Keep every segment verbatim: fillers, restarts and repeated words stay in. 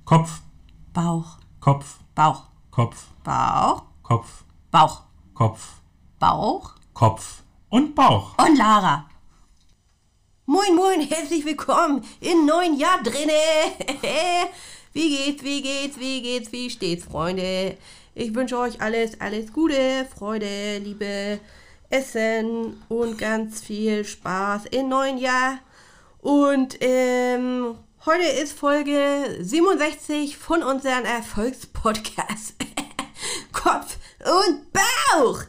Kopf. Bauch. Kopf. Bauch. Kopf. Bauch. Kopf. Bauch. Kopf. Bauch. Kopf. Und Bauch. Und Lara. Moin, moin, herzlich willkommen im neuen Jahr drinne. Wie geht's, wie geht's, wie geht's, wie steht's, Freunde? Ich wünsche euch alles, alles Gute, Freude, Liebe, Essen und ganz viel Spaß im neuen Jahr. Und ähm, heute ist Folge siebenundsechzig von unserem Erfolgspodcast. Kopf und Bauch.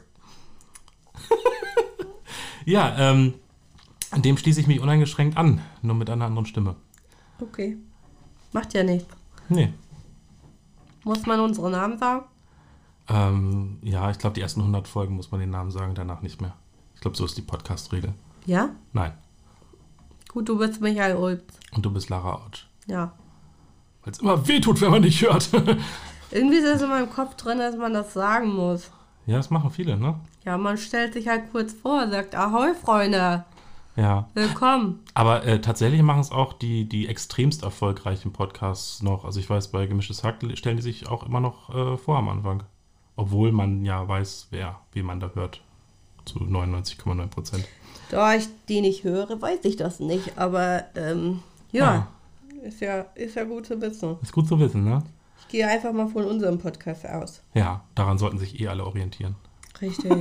Ja, ähm, dem schließe ich mich uneingeschränkt an, nur mit einer anderen Stimme. Okay. Macht ja nichts. Nee. Muss man unsere Namen sagen? Ähm, ja, ich glaube, die ersten hundert Folgen muss man den Namen sagen, danach nicht mehr. Ich glaube, so ist die Podcast-Regel. Ja? Nein. Gut, du bist Michael Ulbs. Und du bist Lara Autsch. Ja. Weil es immer wehtut, wenn man nicht hört. Irgendwie ist es in meinem Kopf drin, dass man das sagen muss. Ja, das machen viele, ne? Ja, man stellt sich halt kurz vor, sagt, ahoi, Freunde. Ja. Willkommen. Aber äh, tatsächlich machen es auch die, die extremst erfolgreichen Podcasts noch. Also ich weiß, bei Gemischtes Hack stellen die sich auch immer noch äh, vor am Anfang. Obwohl man ja weiß, wer, wie man da hört. Zu neunundneunzig Komma neun Prozent. Da ich die nicht höre, weiß ich das nicht. Aber ähm, ja, ja, Ist ja, ist ja gut zu wissen. Ist gut zu wissen, ne? Ich gehe einfach mal von unserem Podcast aus. Ja, daran sollten sich eh alle orientieren. Richtig.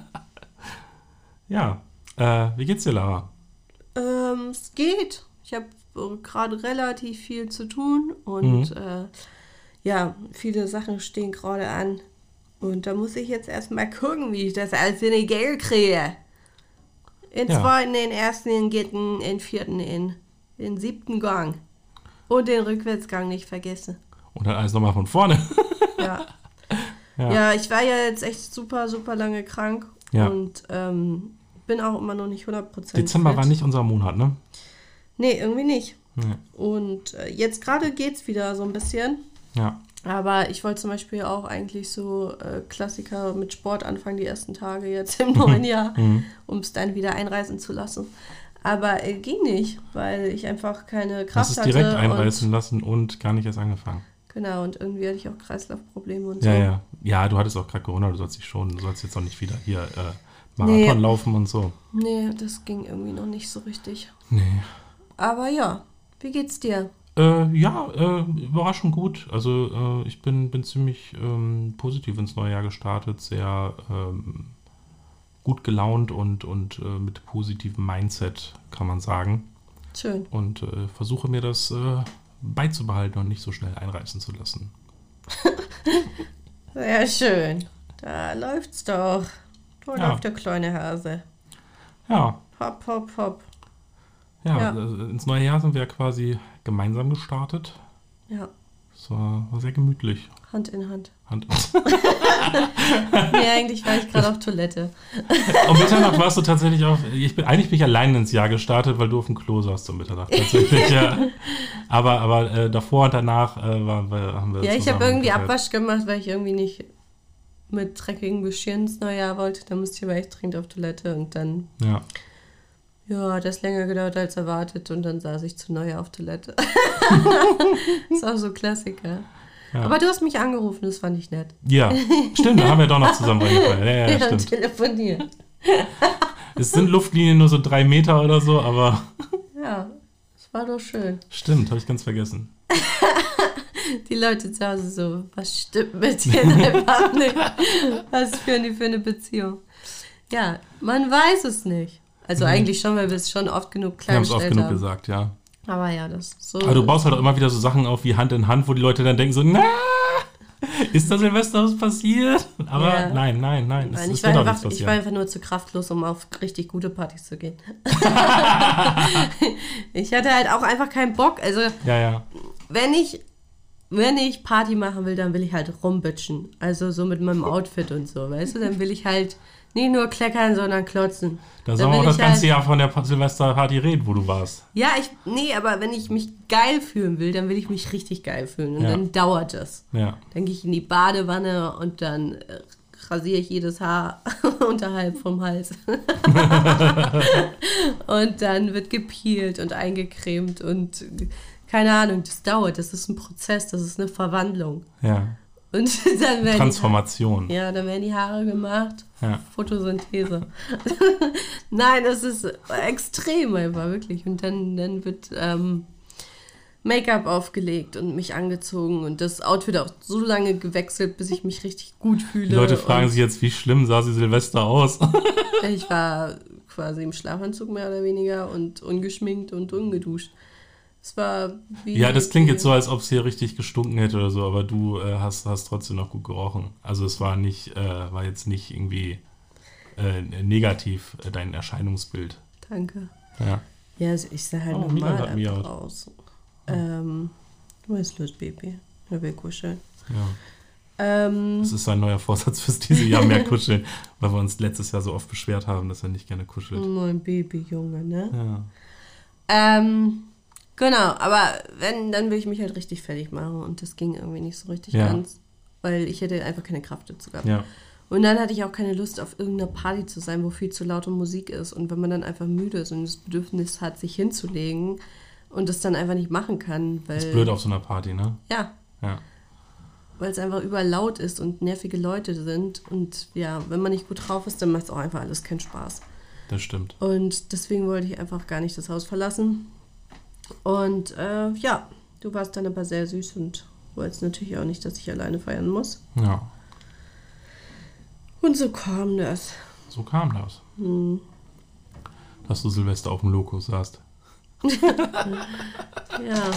Ja, äh, wie geht's dir, Lara? Ähm, es geht. Ich habe äh, gerade relativ viel zu tun und mhm. äh, ja, viele Sachen stehen gerade an. Und da muss ich jetzt erstmal gucken, wie ich das alles in die Geld kriege. In ja. zweiten, in ersten, in dritten, in vierten, in den siebten Gang. Und den Rückwärtsgang nicht vergessen. Und dann alles nochmal von vorne. Ja. ja. Ja, ich war ja jetzt echt super, super lange krank. Ja. Und ähm, bin auch immer noch nicht hundert Prozent Dezember fit. war nicht unser Monat, ne? Nee, irgendwie nicht. Nee. Und äh, jetzt gerade geht's wieder so ein bisschen. Ja. Aber ich wollte zum Beispiel auch eigentlich so äh, Klassiker mit Sport anfangen, die ersten Tage jetzt im neuen Jahr, mhm. um es dann wieder einreißen zu lassen. Aber äh, ging nicht, weil ich einfach keine Kraft hatte. Du hast hatte. es direkt einreißen und, lassen und gar nicht erst angefangen. Genau, und irgendwie hatte ich auch Kreislaufprobleme und ja, so. Ja, ja. Du hattest auch gerade Corona, du sollst dich schon, du sollst jetzt auch nicht wieder hier äh, Marathon nee. laufen und so. Nee, das ging irgendwie noch nicht so richtig. Nee. Aber ja, wie geht's dir? Äh, ja, äh, überraschend gut. Also äh, ich bin, bin ziemlich ähm, positiv ins neue Jahr gestartet, sehr ähm, gut gelaunt und, und äh, mit positivem Mindset, kann man sagen. Schön. Und äh, versuche mir das äh, beizubehalten und nicht so schnell einreißen zu lassen. Sehr schön. Da läuft's doch. Da ja. läuft der kleine Hase. Ja. Hopp, hopp, hopp. Ja, ja. Also ins neue Jahr sind wir quasi gemeinsam gestartet. Ja. Es war, war sehr gemütlich. Hand in Hand. Hand in Hand. Nee, eigentlich war ich gerade auf Toilette. Um Mitternacht warst du tatsächlich auf... Ich bin, eigentlich bin ich allein ins Jahr gestartet, weil du auf dem Klo saßt um Mitternacht. Tatsächlich, ja. Aber, aber äh, davor und danach äh, waren wir, haben wir Ja, ich habe irgendwie gehört. Abwasch gemacht, weil ich irgendwie nicht mit dreckigen Geschirr ins neue Jahr wollte. Da musste ich aber echt dringend auf Toilette und dann... Ja. Ja, hat das länger gedauert als erwartet und dann saß ich zu neu auf Toilette. Ist auch so Klassiker. Ja. Aber du hast mich angerufen, das fand ich nett. Ja, stimmt, da haben wir doch noch zusammen reingefallen. Ja, ja, ja, stimmt. telefoniert. Es sind Luftlinien nur so drei Meter oder so, aber... Ja, es war doch schön. Stimmt, habe ich ganz vergessen. Die Leute zu Hause so, was stimmt mit dir einfach nicht? Was führen die für eine Beziehung? Ja, man weiß es nicht. Also mhm. eigentlich schon, weil wir es schon oft genug klargestellt haben. Wir haben es oft genug gesagt, ja. Aber ja, das ist so... Aber du baust halt auch immer wieder so Sachen auf wie Hand in Hand, wo die Leute dann denken so, na, ist da Silvester was passiert? Aber ja. nein, nein, nein. Es, nein es ich, war einfach, ich war einfach nur zu kraftlos, um auf richtig gute Partys zu gehen. Ich hatte halt auch einfach keinen Bock. Also ja, ja. wenn ich... Wenn ich Party machen will, dann will ich halt rumbitchen. Also so mit meinem Outfit und so, weißt du? Dann will ich halt nicht nur kleckern, sondern klotzen. Da soll man auch das ganze halt, Jahr von der Silvesterparty reden, wo du warst. Ja, ich, nee, aber wenn ich mich geil fühlen will, dann will ich mich richtig geil fühlen. Und ja. dann dauert das. Ja. Dann gehe ich in die Badewanne und dann äh, rasiere ich jedes Haar unterhalb vom Hals. Und dann wird gepielt und eingecremt und keine Ahnung, das dauert, das ist ein Prozess, das ist eine Verwandlung. Ja. Und dann werden Transformation. Die Haare, ja, dann werden die Haare gemacht. Ja. Photosynthese. Nein, das ist extrem einfach, wirklich. Und dann, dann wird ähm, Make-up aufgelegt und mich angezogen und das Outfit auch so lange gewechselt, bis ich mich richtig gut fühle. Die Leute fragen und sich jetzt, wie schlimm sah sie Silvester aus? ich war quasi im Schlafanzug mehr oder weniger und ungeschminkt und ungeduscht. Es war wie... Ja, das klingt jetzt so, als ob es hier richtig gestunken hätte oder so, aber du äh, hast, hast trotzdem noch gut gerochen. Also es war nicht, äh, war jetzt nicht irgendwie äh, negativ, äh, dein Erscheinungsbild. Danke. Ja. Ja, also ich sah halt Oh, Milan normal hat miaut. einfach aus. Ähm, was ist los, Baby? Er will kuscheln. Ja. Ähm, Das ist sein neuer Vorsatz fürs diese Jahr, mehr kuscheln, weil wir uns letztes Jahr so oft beschwert haben, dass er nicht gerne kuschelt. mein Babyjunge, ne? Ja. Ähm, genau, aber wenn, dann will ich mich halt richtig fertig machen und das ging irgendwie nicht so richtig Ja. ganz, weil ich hätte einfach keine Kraft dazu gehabt. Ja. Und dann hatte ich auch keine Lust, auf irgendeiner Party zu sein, wo viel zu laute Musik ist. Und wenn man dann einfach müde ist und das Bedürfnis hat, sich hinzulegen und das dann einfach nicht machen kann, weil... Ist blöd auf so einer Party, ne? Ja, Ja. weil es einfach überall laut ist und nervige Leute sind. Und ja, wenn man nicht gut drauf ist, dann macht es auch einfach alles keinen Spaß. Das stimmt. Und deswegen wollte ich einfach gar nicht das Haus verlassen. Und äh, ja, du warst dann aber sehr süß und wolltest natürlich auch nicht, dass ich alleine feiern muss. Ja. Und so kam das. So kam das. Hm. Dass du Silvester auf dem Loco saßt. Ja.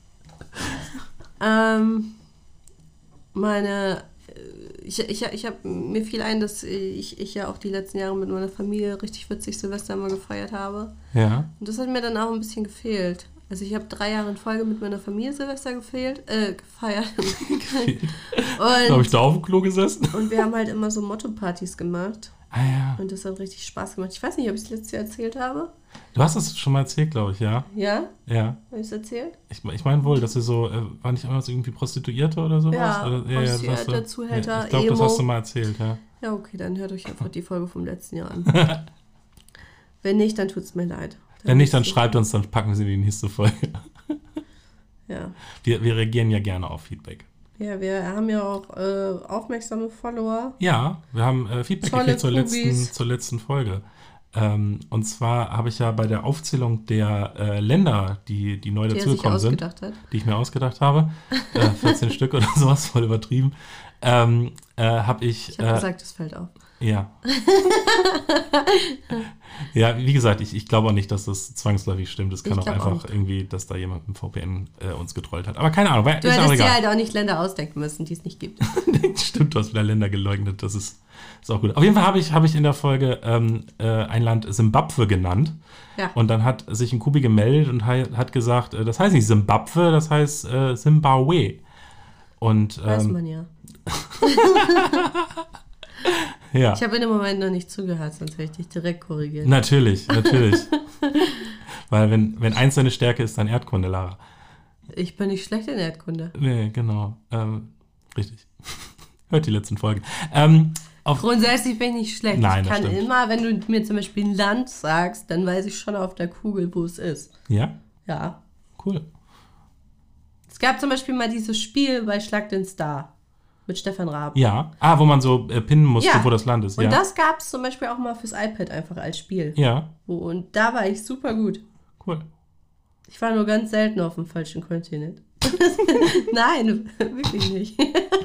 ähm, meine, ich, ich, ich habe mir fiel ein, dass ich, ich ja auch die letzten Jahre mit meiner Familie richtig witzig Silvester immer gefeiert habe. Ja. Und das hat mir dann auch ein bisschen gefehlt. Also ich habe drei Jahre in Folge mit meiner Familie Silvester gefehlt, äh, gefeiert. Da habe ich da auf dem Klo gesessen. Und wir haben halt immer so Motto-Partys gemacht. Ah ja. Und das hat richtig Spaß gemacht. Ich weiß nicht, ob ich es letztes Jahr erzählt habe. Du hast das schon mal erzählt, glaube ich, ja? Ja? Ja. Habe ich es erzählt? Ich, ich meine wohl, dass ihr so, äh, war nicht immer so irgendwie Prostituierte oder sowas? Ja, oder, Prostituierte, das hast du- Zuhälter, ja, ich glaube, das Emo. hast du mal erzählt, ja. Ja, okay, dann hört euch einfach die Folge vom letzten Jahr an. Wenn nicht, dann tut es mir leid. Wenn nicht, dann ist- schreibt uns, dann packen wir sie in die nächste Folge. Ja. Wir, wir reagieren ja gerne auf Feedback. Ja, wir haben ja auch äh, aufmerksame Follower. Ja, wir haben äh, Feedback Tolle gekriegt zur Kubis. letzten, zur letzten Folge. Ähm, und zwar habe ich ja bei der Aufzählung der äh, Länder, die, die neu Die er sich dazugekommen sind, ausgedacht hat. die ich mir ausgedacht habe, äh, vierzehn Stück oder sowas, voll übertrieben, ähm, äh, habe ich... Ich habe äh, gesagt, das fällt auf. Ja. Ja, wie gesagt, ich, ich glaube auch nicht, dass das zwangsläufig stimmt. Es kann Ich auch glaub auch einfach nicht. irgendwie, dass da jemand mit dem V P N äh, uns getrollt hat. Aber keine Ahnung, weil, Du ist auch hättest dir egal. halt auch nicht Länder ausdenken müssen, die es nicht gibt. Stimmt, du hast wieder Länder geleugnet. Das ist, ist auch gut. Auf jeden Fall habe ich, habe ich in der Folge ähm, äh, ein Land Simbabwe genannt. Ja. Und dann hat sich ein Kubi gemeldet und hat, hat gesagt, äh, das heißt nicht Simbabwe, das heißt äh, Zimbabwe. Und Weiß ähm, man ja. ja. Ich habe in dem Moment noch nicht zugehört, sonst hätte ich dich direkt korrigiert. Natürlich, natürlich. Weil wenn, wenn eins deine Stärke ist, dann Erdkunde, Lara. Ich bin nicht schlecht in Erdkunde. Nee, genau. Ähm, richtig. Hört die letzten Folgen. Ähm, auf, Grundsätzlich bin ich nicht schlecht. Nein, ich das kann stimmt. immer, wenn du mir zum Beispiel ein Land sagst, dann weiß ich schon auf der Kugel, wo es ist. ja, Ja. cool. Es gab zum Beispiel mal dieses Spiel bei Schlag den Star mit Stefan Raab. Ja. Ah, wo man so äh, pinnen musste, Ja. wo das Land ist. Und Ja. das gab es zum Beispiel auch mal fürs iPad einfach als Spiel. Ja, Wo, und da war ich super gut. cool. Ich war nur ganz selten auf dem falschen Kontinent. Nein, wirklich nicht.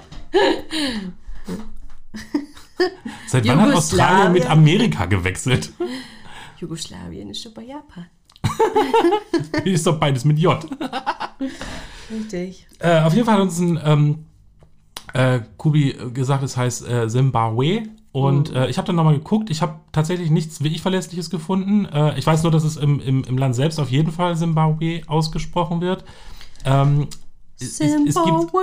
Seit wann hat Australien mit Jugoslawien. Amerika gewechselt? Jugoslawien ist schon bei Japan. Ist doch beides mit J. Richtig. Äh, auf jeden Fall hat uns ein ähm, äh, Kubi gesagt, es heißt äh, Zimbabwe. Und Mhm. äh, ich habe dann nochmal geguckt. Ich habe tatsächlich nichts wirklich Verlässliches gefunden. Äh, ich weiß nur, dass es im, im, im Land selbst auf jeden Fall Zimbabwe ausgesprochen wird. Ähm, es, es, es gibt, Zimbabwe.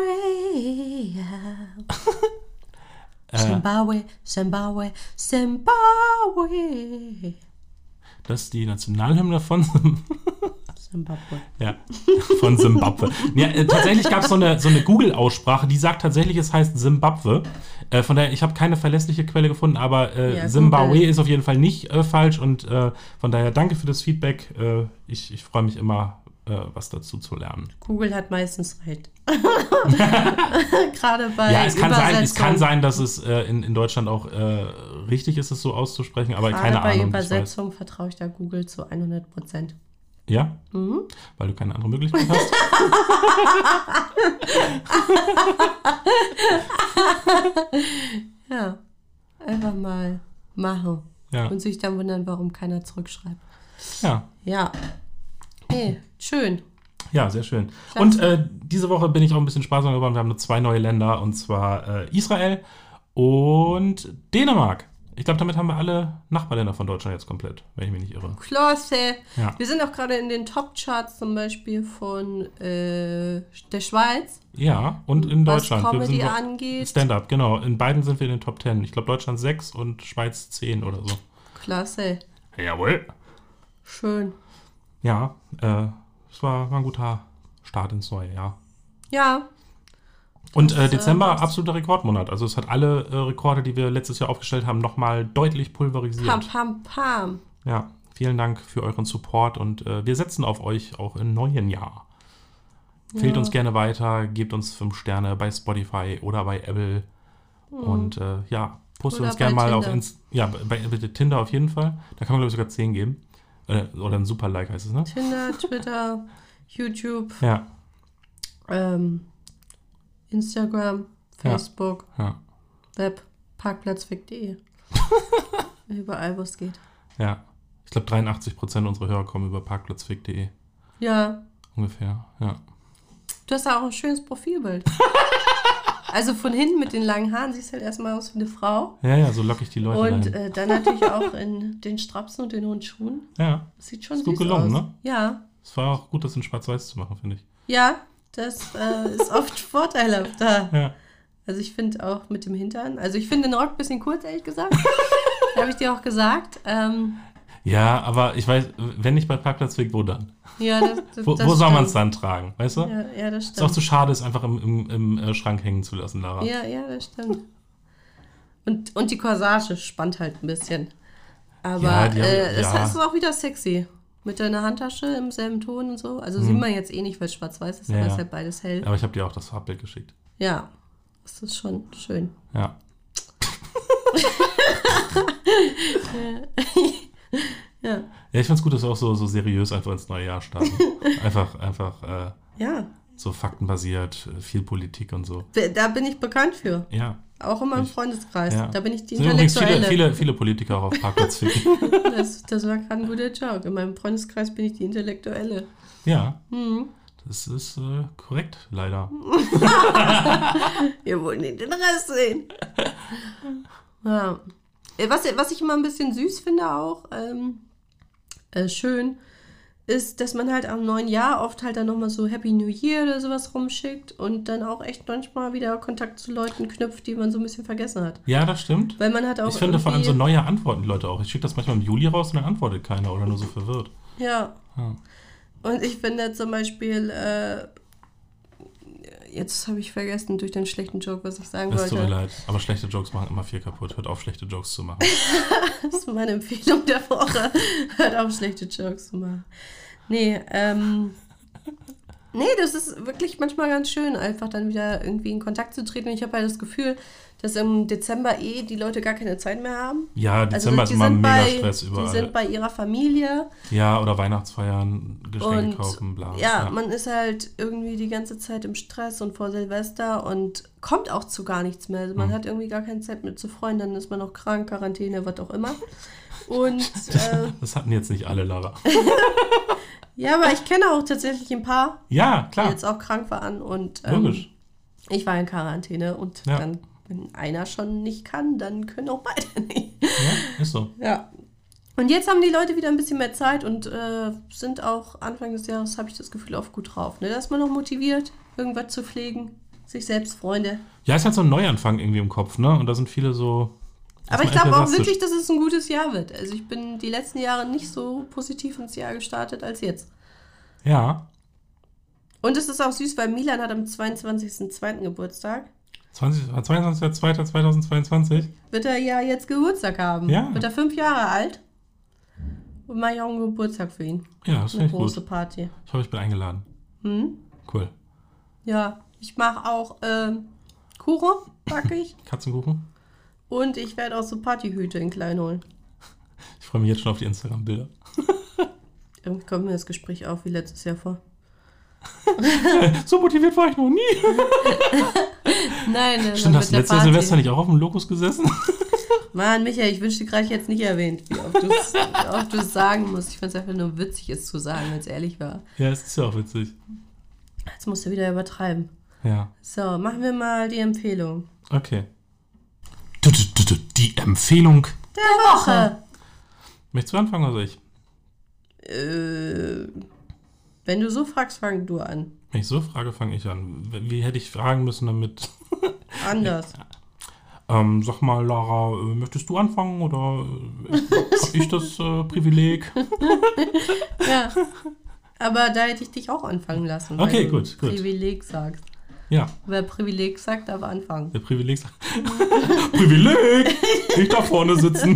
ja. äh, Zimbabwe, Zimbabwe, Zimbabwe. das ist die Nationalhymne von Zim- Zimbabwe. Ja, von Simbabwe. Ja, äh, tatsächlich gab so es eine, so eine Google-Aussprache, die sagt tatsächlich, es heißt Simbabwe. Äh, von daher, ich habe keine verlässliche Quelle gefunden, aber äh, Ja, Zimbabwe Google. ist auf jeden Fall nicht äh, falsch und äh, von daher danke für das Feedback. Äh, ich ich freue mich immer, äh, äh, was dazu zu lernen. Google hat meistens recht. Gerade bei Ja, es kann Übersetzung. sein, es kann sein, dass es äh, in, in Deutschland auch äh, richtig ist, es so auszusprechen, aber Gerade keine bei Ahnung. Übersetzung vertraue ich da Google zu hundert Prozent. Ja? Mhm. Weil du keine andere Möglichkeit hast? Ja, einfach mal machen. Ja. Und sich dann wundern, warum keiner zurückschreibt. Ja. Ja. Nee, schön. Ja, sehr schön. Klasse. Und äh, diese Woche bin ich auch ein bisschen sparsam geworden. Wir haben nur zwei neue Länder, und zwar äh, Israel und Dänemark. Ich glaube, damit haben wir alle Nachbarländer von Deutschland jetzt komplett, wenn ich mich nicht irre. Klasse. Ja. Wir sind auch gerade in den Top-Charts zum Beispiel von äh, der Schweiz. Ja, und in Was Deutschland. Comedy wir sind angeht. Stand-up, genau. In beiden sind wir in den Top Ten. Ich glaube, Deutschland sechs und Schweiz zehn oder so. Klasse. Jawohl. Schön. Ja, äh, es war, war ein guter Start ins neue Jahr. Ja. Und äh, Das, äh, Dezember, was- absoluter Rekordmonat. Also es hat alle äh, Rekorde, die wir letztes Jahr aufgestellt haben, nochmal deutlich pulverisiert. Pam, pam, pam. Ja, vielen Dank für euren Support, und äh, wir setzen auf euch auch im neuen Jahr. Fehlt Ja. uns gerne weiter, gebt uns fünf Sterne bei Spotify oder bei Apple. Und äh, ja, postet Oder uns gerne bei mal auf Tinder. Inst ja, bei, bei Tinder auf jeden Fall. Da kann man, glaube ich, sogar zehn geben. Äh, oder ein Super-Like heißt es, ne? Tinder, Twitter, YouTube, Ja, ähm, Instagram, Facebook, ja, Web, parkplatzfick punkt de. Überall, wo es geht. ja. Ich glaube, dreiundachtzig Prozent unserer Hörer kommen über parkplatzfick punkt de. Ja, Ungefähr, ja. du hast ja auch ein schönes Profilbild. Also von hinten mit den langen Haaren siehst du halt erstmal aus wie eine Frau. Ja, ja, so locke ich die Leute Und rein. äh, dann natürlich auch in den Strapsen und den hohen Schuhen. Ja, Das sieht schon Ist süß gut gelungen, aus. ne? Ja, es war auch gut, das in Schwarz-Weiß zu machen, finde ich. ja, das äh, ist oft vorteilhaft da. Ja. Also ich finde auch mit dem Hintern, also ich finde den Rock ein bisschen kurz, ehrlich gesagt. Habe ich dir auch gesagt. Ähm, Ja, aber ich weiß, wenn nicht bei Parkplatzweg, wo dann? ja, das, das, Wo, das wo soll man es stimmt. dann tragen, weißt du? Ja, ja, das Ist auch stimmt. zu schade, es einfach im, im, im äh, Schrank hängen zu lassen, Lara. Ja, ja, das stimmt. Und, und die Corsage spannt halt ein bisschen. Aber Ja, die haben- äh, es ja. ist auch wieder sexy. Mit deiner Handtasche im selben Ton und so. Also sieht man jetzt eh nicht, weil es schwarz-weiß ist, Ja, aber es ja. ist halt beides hell. Aber ich habe dir auch das Farbbild geschickt. Ja, das ist schon schön. Ja. Ja, Ja, ich find's gut, dass wir auch so, so seriös einfach ins neue Jahr starten. einfach, einfach äh, ja. so faktenbasiert, äh, viel Politik und so. Da bin ich bekannt für. Ja. Auch in meinem Ich- Freundeskreis. ja. Da bin ich die Es sind übrigens viele, Intellektuelle. viele, viele Politiker auch auf Parkplatzweg. Das, das war gerade ein guter Joke. In meinem Freundeskreis bin ich die Intellektuelle. Ja, Mhm. das ist äh, korrekt, leider. Wir wollen nicht den Rest sehen. Ja. Äh, Was, was ich immer ein bisschen süß finde auch, ähm, äh, schön, ist, dass man halt am neuen Jahr oft halt dann nochmal so Happy New Year oder sowas rumschickt und dann auch echt manchmal wieder Kontakt zu Leuten knüpft, die man so ein bisschen vergessen hat. Ja, das stimmt. Weil man hat auch Ich finde vor allem so irgendwie- neue Antworten, die Leute auch. Ich schicke das manchmal im Juli raus und dann antwortet keiner oder nur so verwirrt. Ja. Ja. Und ich finde zum Beispiel, äh, jetzt habe ich vergessen durch den schlechten Joke, was ich sagen Es tut mir wollte. leid, aber schlechte Jokes machen immer viel kaputt. Hört auf, schlechte Jokes zu machen. Das ist meine Empfehlung der Woche. Hört auf, schlechte Jokes zu machen. Nee, ähm. Nee, das ist wirklich manchmal ganz schön, einfach dann wieder irgendwie in Kontakt zu treten. Und ich habe halt das Gefühl, dass im Dezember eh die Leute gar keine Zeit mehr haben. Ja, Dezember Also ist immer sind mega bei, Stress Die überall. sind bei ihrer Familie. Ja, oder Weihnachtsfeiern, Geschenke Und kaufen, bla. ja, man ist halt irgendwie die ganze Zeit im Stress und vor Silvester und kommt auch zu gar nichts mehr. Also man Mhm. hat irgendwie gar keine Zeit mehr zu freuen, dann ist man noch krank, Quarantäne, was auch immer. Und äh, Das hatten jetzt nicht alle, Lara. ja, aber ich kenne auch tatsächlich ein paar, Ja, die klar. jetzt auch krank waren und ähm, Logisch. ich war in Quarantäne und Ja. dann, wenn einer schon nicht kann, dann können auch beide nicht. Ja, ist so. Ja. Und jetzt haben die Leute wieder ein bisschen mehr Zeit und äh, sind auch Anfang des Jahres, habe ich das Gefühl, auf gut drauf. Ne? Da ist man noch motiviert, irgendwas zu pflegen, sich selbst Freunde. Ja, ist halt so ein Neuanfang irgendwie im Kopf, ne? Und da sind viele so. Aber ich erstmal glaube auch enthusiastisch. wirklich, dass es ein gutes Jahr wird. Also ich bin die letzten Jahre nicht so positiv ins Jahr gestartet als jetzt. Ja. Und es ist auch süß, weil Milan hat am zweiundzwanzigsten zweiten Geburtstag. zweiundzwanzigster zweiter zweitausendzweiundzwanzig. Wird er ja jetzt Geburtstag haben. Ja. Wird er fünf Jahre alt. Und mache ich auch einen Geburtstag für ihn. Ja, das Eine finde ich große gut. Party. Ich hoffe, ich bin eingeladen. Hm? Cool. Ja, ich mache auch ähm, Kuchen, backe ich. Katzenkuchen? Und ich werde auch so Partyhüte in klein holen. Ich freue mich jetzt schon auf die Instagram-Bilder. Irgendwie kommt mir das Gespräch auf wie letztes Jahr vor. So motiviert war ich noch nie. Nein, äh, Stimmt, hast du mit der letztes Jahr Party. Silvester nicht auch auf dem Lokus gesessen? Mann, Michael, ich wünschte gerade, ich hätte es nicht erwähnt, wie oft du es wie oft du es sagen musst. Ich fand es einfach nur witzig, es zu sagen, wenn es ehrlich war. Ja, es ist ja auch witzig. Jetzt musst du wieder übertreiben. Ja. So, machen wir mal die Empfehlung. Okay. Die Empfehlung Der Woche. Möchtest du anfangen oder soll ich? Äh, wenn du so fragst, fang du an. Wenn ich so frage, fange ich an. Wie hätte ich fragen müssen, damit... Anders. ähm, sag mal, Lara, äh, möchtest du anfangen oder äh, habe ich das äh, Privileg? Ja. Aber da hätte ich dich auch anfangen lassen. Weil Okay, du gut, gut. Privileg sagst. Ja, Wer Privileg sagt, darf anfangen. der Privileg sagt... Privileg! Ich da vorne sitzen.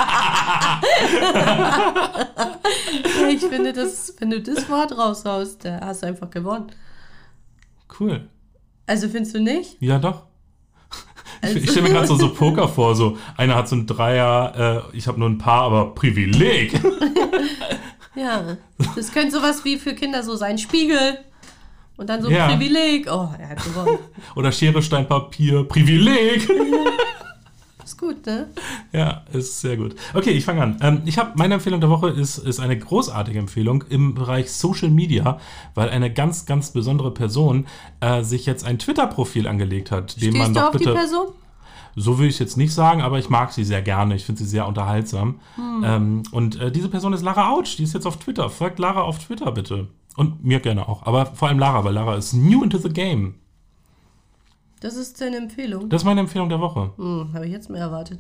Ich finde, das, wenn du das Wort raushaust, da hast du einfach gewonnen. Cool. Also findest du nicht? Ja, doch. Also- Ich, ich stelle mir gerade so, so Poker vor, so einer hat so ein Dreier, äh, ich habe nur ein Paar, aber Privileg. Ja. Das könnte sowas wie für Kinder so sein. Spiegel. Und dann so Ja. Privileg. Oh, er hat gewonnen. Oder Schere, Stein, Papier, Privileg. Ist gut, ne? Ja, ist sehr gut. Okay, ich fange an. Ähm, ich habe meine Empfehlung der Woche ist, ist eine großartige Empfehlung im Bereich Social Media, weil eine ganz, ganz besondere Person äh, sich jetzt ein Twitter-Profil angelegt hat, dem man Stehst du doch auf die bitte. Person? So will ich es jetzt nicht sagen, aber ich mag sie sehr gerne. Ich finde sie sehr unterhaltsam. Hm. Ähm, und äh, diese Person ist Lara Autsch. Die ist jetzt auf Twitter. Folgt Lara auf Twitter bitte. Und mir gerne auch. Aber vor allem Lara, weil Lara ist new into the game. Das ist deine Empfehlung. Das ist meine Empfehlung der Woche. Hm, habe ich jetzt mehr erwartet.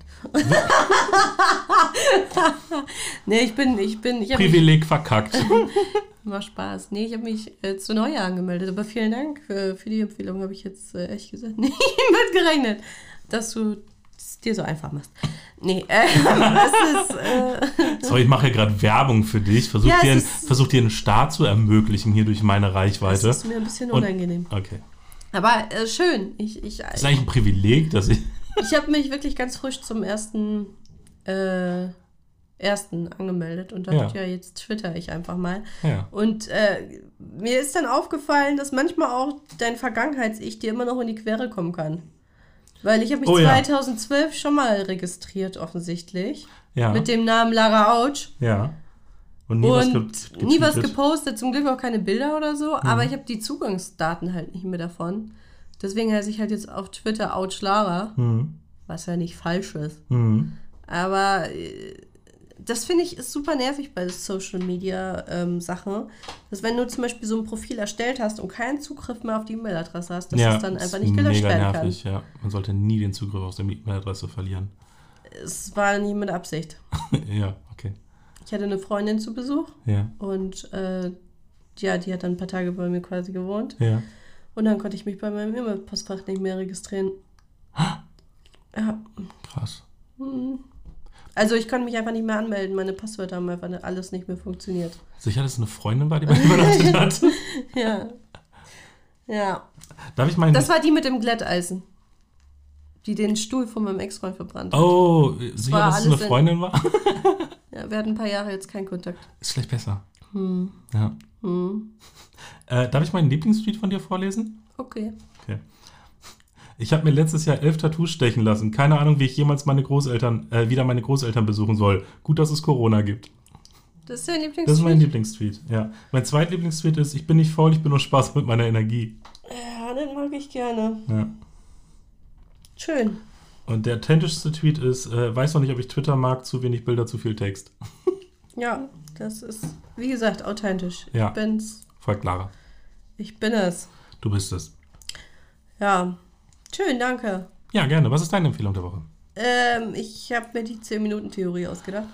Nee, ich bin, ich bin, ich habe mich, Privileg verkackt. war Spaß. Nee, ich habe mich äh, zu Neujahr angemeldet, aber vielen Dank für, für die Empfehlung, habe ich jetzt äh, echt gesagt, nicht mit gerechnet, dass du es dir so einfach machst. Nee, äh, das ist, äh, Sorry, ich mache ja gerade Werbung für dich. Versuch, Ja, es dir, einen- ist- versuch dir einen Start zu ermöglichen hier durch meine das Reichweite. ist mir ein bisschen Und- unangenehm. Okay. Aber äh, schön. Ich, ich, Das ist eigentlich ein Privileg, dass ich... ich habe mich wirklich ganz frisch zum ersten, äh, ersten angemeldet und dachte, Ja. ja, jetzt twitter ich einfach mal. Ja. Und äh, mir ist dann aufgefallen, dass manchmal auch dein Vergangenheits-Ich dir immer noch in die Quere kommen kann. Weil ich habe mich Oh ja. zweitausendzwölf schon mal registriert, offensichtlich. Ja. Mit dem Namen Lara Autsch. ja. Und nie was, ge Und nie was getweetet. gepostet, zum Glück auch keine Bilder oder so, Mhm. aber ich habe die Zugangsdaten halt nicht mehr davon. Deswegen heiße ich halt jetzt auf Twitter Autsch Lara, Mhm. was ja nicht falsch ist. Mhm. Aber äh, das finde ich ist super nervig bei Social Media ähm, Sachen, dass wenn du zum Beispiel so ein Profil erstellt hast und keinen Zugriff mehr auf die E-Mail-Adresse hast, dass Ja, es dann ist einfach nicht gelöscht mega werden nervig, ja. Man sollte nie den Zugriff auf seine E-Mail-Adresse verlieren. kann. Es war nie mit Absicht. Ja, okay. Ich hatte eine Freundin zu Besuch Ja, und äh, ja, die hat dann ein paar Tage bei mir quasi gewohnt. ja. Und dann konnte ich mich bei meinem E-Mail-Postfach nicht mehr registrieren. Ja. Krass. Also ich konnte mich einfach nicht mehr anmelden. Meine Passwörter haben einfach alles nicht mehr funktioniert. Sicher, dass es eine Freundin war, die bei dir übernachtet hat? Ja. Ja. Darf ich meinen... Das war die mit dem Glätteisen. Die den Stuhl von meinem Ex-Freund verbrannt hat. Oh, sicher, war dass es eine alles in- Freundin war? Ja, wir hatten ein paar Jahre jetzt keinen Kontakt. Ist vielleicht besser. Hm. Ja. Hm. Äh, darf ich meinen Lieblingstweet von dir vorlesen? Okay. Okay. Ich habe mir letztes Jahr elf Tattoos stechen lassen. Keine Ahnung, wie ich jemals meine Großeltern, äh, wieder meine Großeltern besuchen soll. Gut, dass es Corona gibt. Das ist dein Lieblingstweet? Das ist mein Lieblingstweet, ja. Mein zweitlieblingstweet ist, ich bin nicht faul, ich bin nur Spaß mit meiner Energie. Ja, den mag ich gerne. Ja. Schön. Und der authentischste Tweet ist, äh, weiß noch nicht, ob ich Twitter mag, zu wenig Bilder, zu viel Text. Ja, das ist, wie gesagt, authentisch. Ja. Ich bin's. Folgt Lara. Ich bin es. Du bist es. Ja. Schön, danke. Ja, gerne. Was ist deine Empfehlung der Woche? Ähm, ich habe mir die zehn-Minuten-Theorie ausgedacht.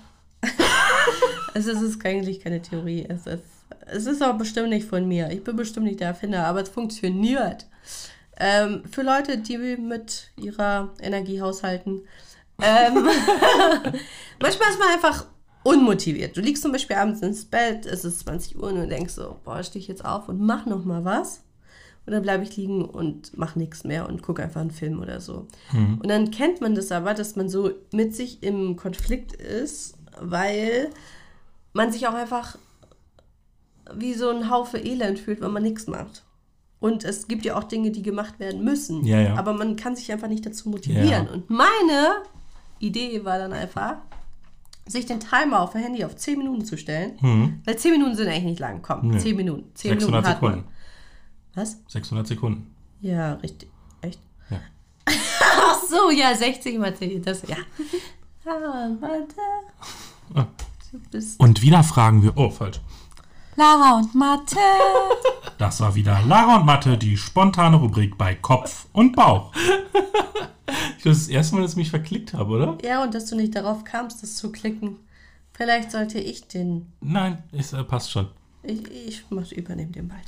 Also es ist eigentlich keine Theorie. Es ist, es ist auch bestimmt nicht von mir. Ich bin bestimmt nicht der Erfinder, aber es funktioniert. Ähm, für Leute, die mit ihrer Energie haushalten. Ähm, manchmal ist man einfach unmotiviert. Du liegst zum Beispiel abends ins Bett, es ist zwanzig Uhr und du denkst so, boah, steh ich jetzt auf und mach noch mal was? Oder bleibe ich liegen und mach nichts mehr und gucke einfach einen Film oder so. Mhm. Und dann kennt man das aber, dass man so mit sich im Konflikt ist, weil man sich auch einfach wie so ein Haufe Elend fühlt, wenn man nichts macht. Und es gibt ja auch Dinge, die gemacht werden müssen. Ja, ja. Aber man kann sich einfach nicht dazu motivieren. Ja. Und meine Idee war dann einfach, sich den Timer auf dem Handy auf zehn Minuten zu stellen. Mhm. Weil zehn Minuten sind eigentlich nicht lang. Komm, nee. zehn Minuten. zehn sechshundert Minuten Sekunden. Was? sechshundert Sekunden. Ja, richtig. Echt? Ja. Ach so, ja, sechzig mal zehn. Das, ja. Ah, warte. Ah. Und wieder fragen wir... Oh, falsch. Lara und Mathe. Das war wieder Lara und Mathe, die spontane Rubrik bei Kopf und Bauch. Ich glaube, das ist das erste Mal, dass ich mich verklickt habe, oder? Ja, und dass du nicht darauf kamst, das zu klicken. Vielleicht sollte ich den... Nein, es äh, passt schon. Ich, ich mach, übernehme den bald.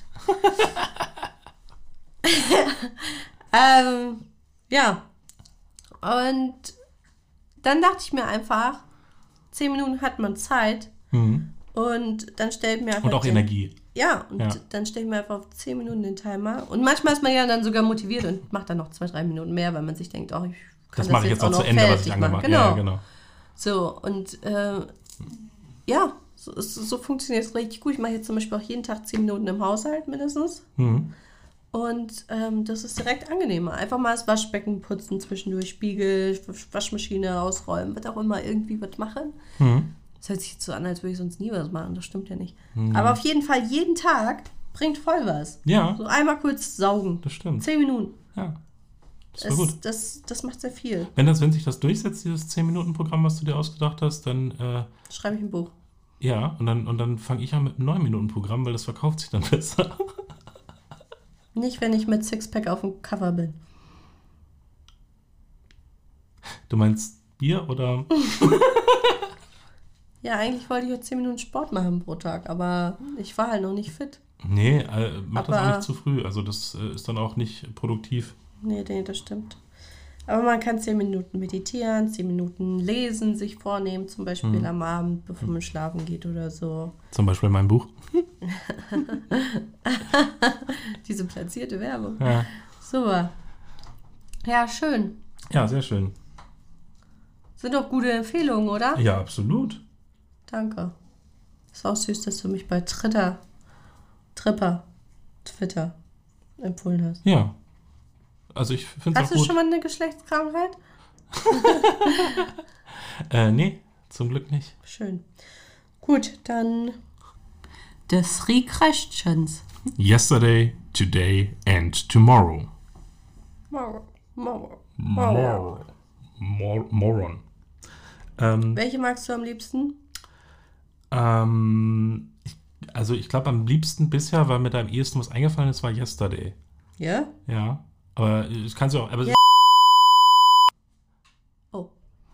ähm, ja. Und dann dachte ich mir einfach, zehn Minuten hat man Zeit. Mhm. Und dann stellt mir einfach... Und auch den, Energie. Ja, und ja. dann stelle ich mir einfach auf zehn Minuten den Timer. Und manchmal ist man ja dann sogar motiviert und macht dann noch zwei, drei Minuten mehr, weil man sich denkt, oh, ich kann das, das mache ich jetzt auch noch zu Ende, was ich angemacht habe. Genau. Ja, genau. So, und äh, ja, so, so funktioniert es richtig gut. Ich mache jetzt zum Beispiel auch jeden Tag zehn Minuten im Haushalt mindestens. Mhm. Und ähm, das ist direkt angenehmer. Einfach mal das Waschbecken putzen zwischendurch, Spiegel, Waschmaschine ausräumen, was auch immer, irgendwie was machen. Mhm. Das hört sich jetzt so an, als würde ich sonst nie was machen. Das stimmt ja nicht. Mhm. Aber auf jeden Fall, jeden Tag bringt voll was. Ja. So einmal kurz saugen. Das stimmt. Zehn Minuten. Ja. Das ist es, gut. Das, das macht sehr viel. Wenn, das, wenn sich das durchsetzt, dieses zehn-Minuten-Programm, was du dir ausgedacht hast, dann... Äh, schreibe ich ein Buch. Ja, und dann, und dann fange ich an mit einem neun-Minuten-Programm, weil das verkauft sich dann besser. Nicht, wenn ich mit Sixpack auf dem Cover bin. Du meinst Bier oder... Ja, eigentlich wollte ich jetzt zehn Minuten Sport machen pro Tag, aber ich war halt noch nicht fit. Nee, äh, mach aber, das auch nicht zu früh. Also das äh, ist dann auch nicht produktiv. Nee, nee, das stimmt. Aber man kann zehn Minuten meditieren, zehn Minuten lesen, sich vornehmen, zum Beispiel hm. am Abend, bevor man schlafen geht oder so. Zum Beispiel mein Buch. Diese platzierte Werbung. Ja. Super. Ja, schön. Ja, sehr schön. Sind doch gute Empfehlungen, oder? Ja, absolut. Danke. Ist auch süß, dass du mich bei Twitter, Tripper, Twitter empfohlen hast. Ja. Also ich finde es auch gut. Hast du schon mal eine Geschlechtskrankheit? äh, nee, zum Glück nicht. Schön. Gut, dann the three questions. Yesterday, today and tomorrow. Tomorrow. Tomorrow. Tomorrow. Mor- Moron. Ähm, Welche magst du am liebsten? Ähm, ich, also ich glaube am liebsten bisher, weil mir da am ehesten was eingefallen ist, war Yesterday. Ja? Ja. Aber ich kann es ja auch. Aber ja. Oh.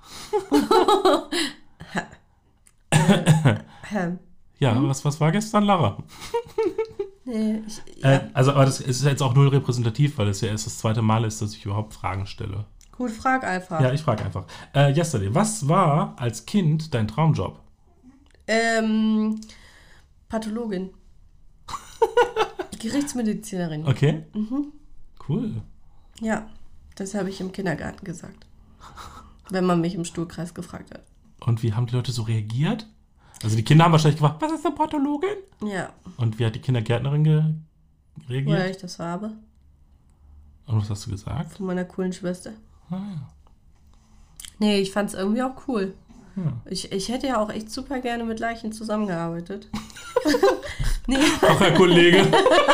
ja, hm? was, was war gestern, Lara? Nee, ich, ja. äh, also, aber das ist jetzt auch null repräsentativ, weil es ja erst das zweite Mal ist, dass ich überhaupt Fragen stelle. Gut, frag einfach. Ja, ich frage einfach. Äh, yesterday, was war als Kind dein Traumjob? Ähm, Pathologin. Gerichtsmedizinerin. Okay. Mhm. Cool. Ja, das habe ich im Kindergarten gesagt. Wenn man mich im Stuhlkreis gefragt hat. Und wie haben die Leute so reagiert? Also die Kinder haben wahrscheinlich gefragt, was ist eine Pathologin? Ja. Und wie hat die Kindergärtnerin ge- reagiert? Woher ich das habe. Und was hast du gesagt? Von meiner coolen Schwester. Ah, ja. Nee, ich fand es irgendwie auch cool. Ja. Ich, ich hätte ja auch echt super gerne mit Leichen zusammengearbeitet. nee. Auch Herr Kollege.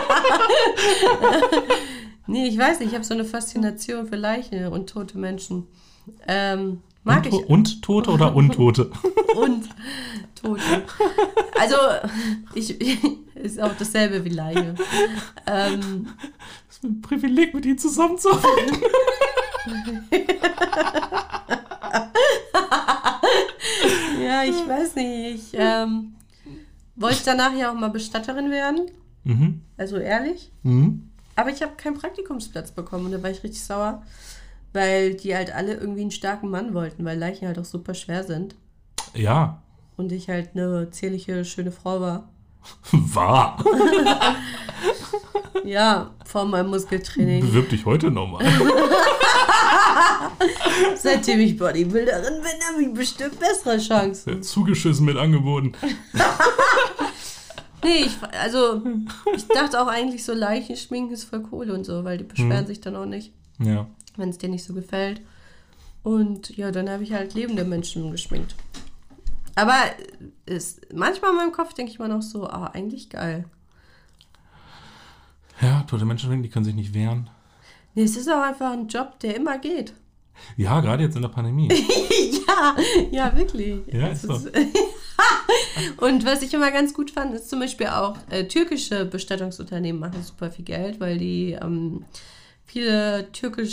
nee, ich weiß nicht, ich habe so eine Faszination für Leichen und tote Menschen. Ähm, mag und, ich. Und Tote oder Untote? und Tote. Also, ich, ist auch dasselbe wie Leiche. Ähm, das ist ein Privileg, mit ihnen zusammenzuarbeiten. Ja, ich weiß nicht. Ich ähm, wollte danach ja auch mal Bestatterin werden. Mhm. Also ehrlich. Mhm. Aber ich habe keinen Praktikumsplatz bekommen und da war ich richtig sauer, weil die halt alle irgendwie einen starken Mann wollten, weil Leichen halt auch super schwer sind. Ja. und ich halt eine zierliche, schöne Frau war. War? Ja, vor meinem Muskeltraining. Bewirb dich heute nochmal. Seitdem ich Bodybuilderin bin, habe ich bestimmt bessere Chancen. Zugeschissen mit Angeboten. Nee, ich, also ich dachte auch eigentlich so Leichenschminken ist voll cool und so, weil die beschweren hm. sich dann auch nicht, ja. wenn es dir nicht so gefällt. Und ja, dann habe ich halt lebende Menschen geschminkt. Aber ist, manchmal in meinem Kopf denke ich mir noch so, ah, eigentlich geil. Ja, tote Menschen, die können sich nicht wehren. Nee, es ist auch einfach ein Job, der immer geht. Ja, gerade jetzt in der Pandemie. ja, ja, wirklich. Ja, ist so. Und was ich immer ganz gut fand, ist zum Beispiel auch, äh, türkische Bestattungsunternehmen machen super viel Geld, weil die ähm, viele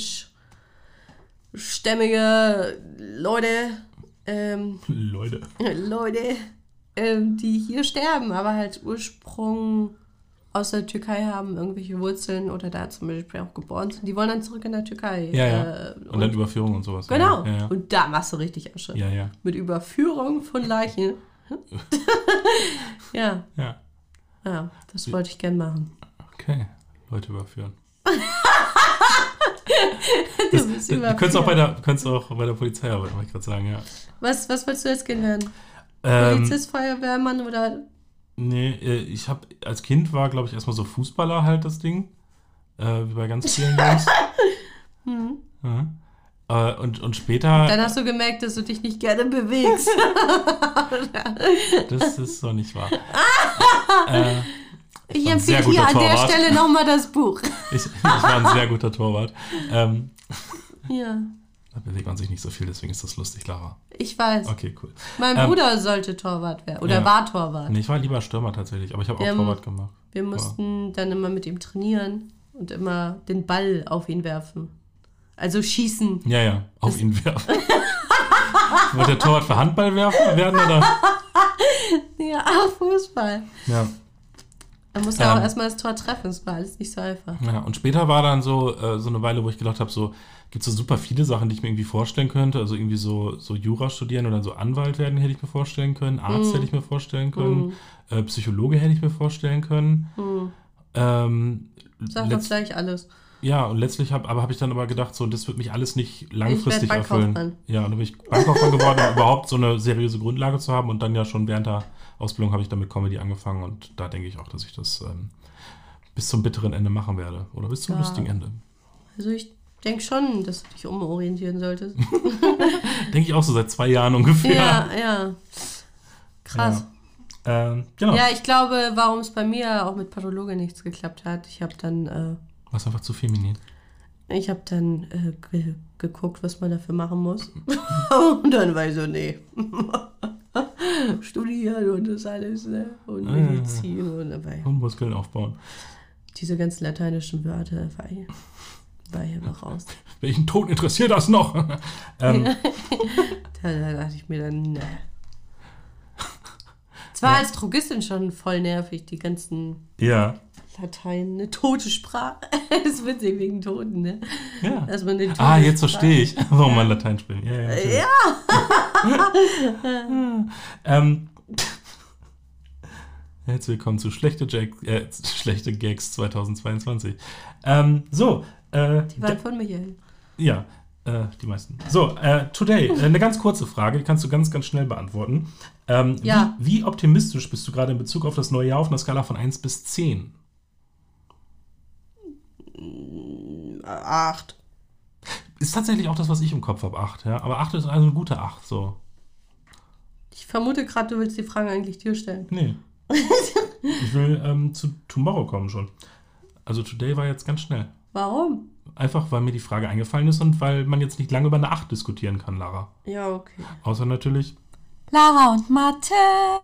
türkischstämmige Leute, ähm, Leute, Leute, ähm, die hier sterben, aber halt Ursprung aus der Türkei haben, irgendwelche Wurzeln oder da zum Beispiel auch geboren sind. Die wollen dann zurück in der Türkei. Ja, ja. Äh, und, und dann Überführung und sowas. Genau. Ja, ja. Und da machst du richtig Asche. Ja, ja. Mit Überführung von Leichen. ja. Ja. Ja, das wollte ich gern machen. Okay, Leute überführen. du das, bist du könntest auch bei der, könntest auch bei der Polizei arbeiten, wollte ich gerade sagen, ja. Was, was wolltest du jetzt gern werden? Ähm, Polizist, Feuerwehrmann oder... Nee, ich habe als Kind war, glaube ich, erstmal so Fußballer halt das Ding. Äh, wie bei ganz vielen Jungs. hm. Ja. Äh, und, und später... Dann hast du gemerkt, dass du dich nicht gerne bewegst. Das ist doch nicht wahr. äh, ich empfehle hier an Torwart. der Stelle nochmal das Buch. ich, ich war ein sehr guter Torwart. Ähm, ja. Da bewegt man sich nicht so viel, deswegen ist das lustig, Lara. Ich weiß. Okay, cool. Mein ähm, Bruder sollte Torwart werden. Oder ja. war Torwart. Nee, ich war lieber Stürmer tatsächlich, aber ich habe auch Wir Torwart haben, gemacht. Wir mussten dann immer mit ihm trainieren und immer den Ball auf ihn werfen. Also schießen. Ja, ja, auf das ihn werfen. Wollte der Torwart für Handball werfen werden, oder? Ja, Fußball. Ja. Da musste ähm, er auch erstmal das Tor treffen, das war alles nicht so einfach. Ja, und später war dann so, äh, so eine Weile, wo ich gedacht habe, so, gibt es so super viele Sachen, die ich mir irgendwie vorstellen könnte. Also irgendwie so, so Jura studieren oder so Anwalt werden hätte ich mir vorstellen können. Arzt mm. hätte ich mir vorstellen können. Mm. Äh, Psychologe hätte ich mir vorstellen können. Mm. Ähm, Sag doch gleich alles. Ja, und letztlich habe aber hab ich dann aber gedacht, so, das wird mich alles nicht langfristig ich erfüllen. Bankkaufmann. Ja, und dann bin ich Bankkaufmann geworden, um überhaupt so eine seriöse Grundlage zu haben. Und dann ja schon während der Ausbildung habe ich dann mit Comedy angefangen. Und da denke ich auch, dass ich das ähm, bis zum bitteren Ende machen werde. Oder bis zum ja. lustigen Ende. Also ich denke schon, dass du dich umorientieren solltest. Denke ich auch so seit zwei Jahren ungefähr. Ja, ja. Krass. Ja, ähm, genau. Ja, ich glaube, warum es bei mir auch mit Pathologe nichts geklappt hat, ich habe dann... Äh, Warst einfach zu feminin. Ich habe dann äh, ge- geguckt, was man dafür machen muss. Und dann war ich so, nee. Studieren und das alles, ne? Und Medizin und dabei. Und Muskeln aufbauen. Diese ganzen lateinischen Wörter war hier, war hier noch raus. Welchen Ton interessiert das noch? ähm, da, da dachte ich mir dann, ne. Es war ja. als Drogistin schon voll nervig, die ganzen ja. Latein, eine tote Sprache. Das ist witzig wegen Toten, ne? Ja. Dass man den ah, jetzt verstehe ich, warum ja. man Latein spricht. Ja, ja. ja. ähm, Herzlich willkommen zu Schlechte, Jack, äh, Schlechte Gags zweitausendzweiundzwanzig. Ähm, so. Äh, die waren von Michael. Ja, äh, die meisten. So, äh, Today, äh, eine ganz kurze Frage, die kannst du ganz, ganz schnell beantworten. Ähm, ja. wie, wie optimistisch bist du gerade in Bezug auf das neue Jahr auf einer Skala von eins bis zehn? acht. Ist tatsächlich auch das, was ich im Kopf habe, acht. Ja? Aber acht ist also eine gute acht. So. Ich vermute gerade, du willst die Fragen eigentlich dir stellen. Nee. Ich will ähm, zu Tomorrow kommen schon. Also Today war jetzt ganz schnell. Warum? Einfach, weil mir die Frage eingefallen ist und weil man jetzt nicht lange über eine acht diskutieren kann, Lara. Ja, okay. Außer natürlich... Lara und Mathe.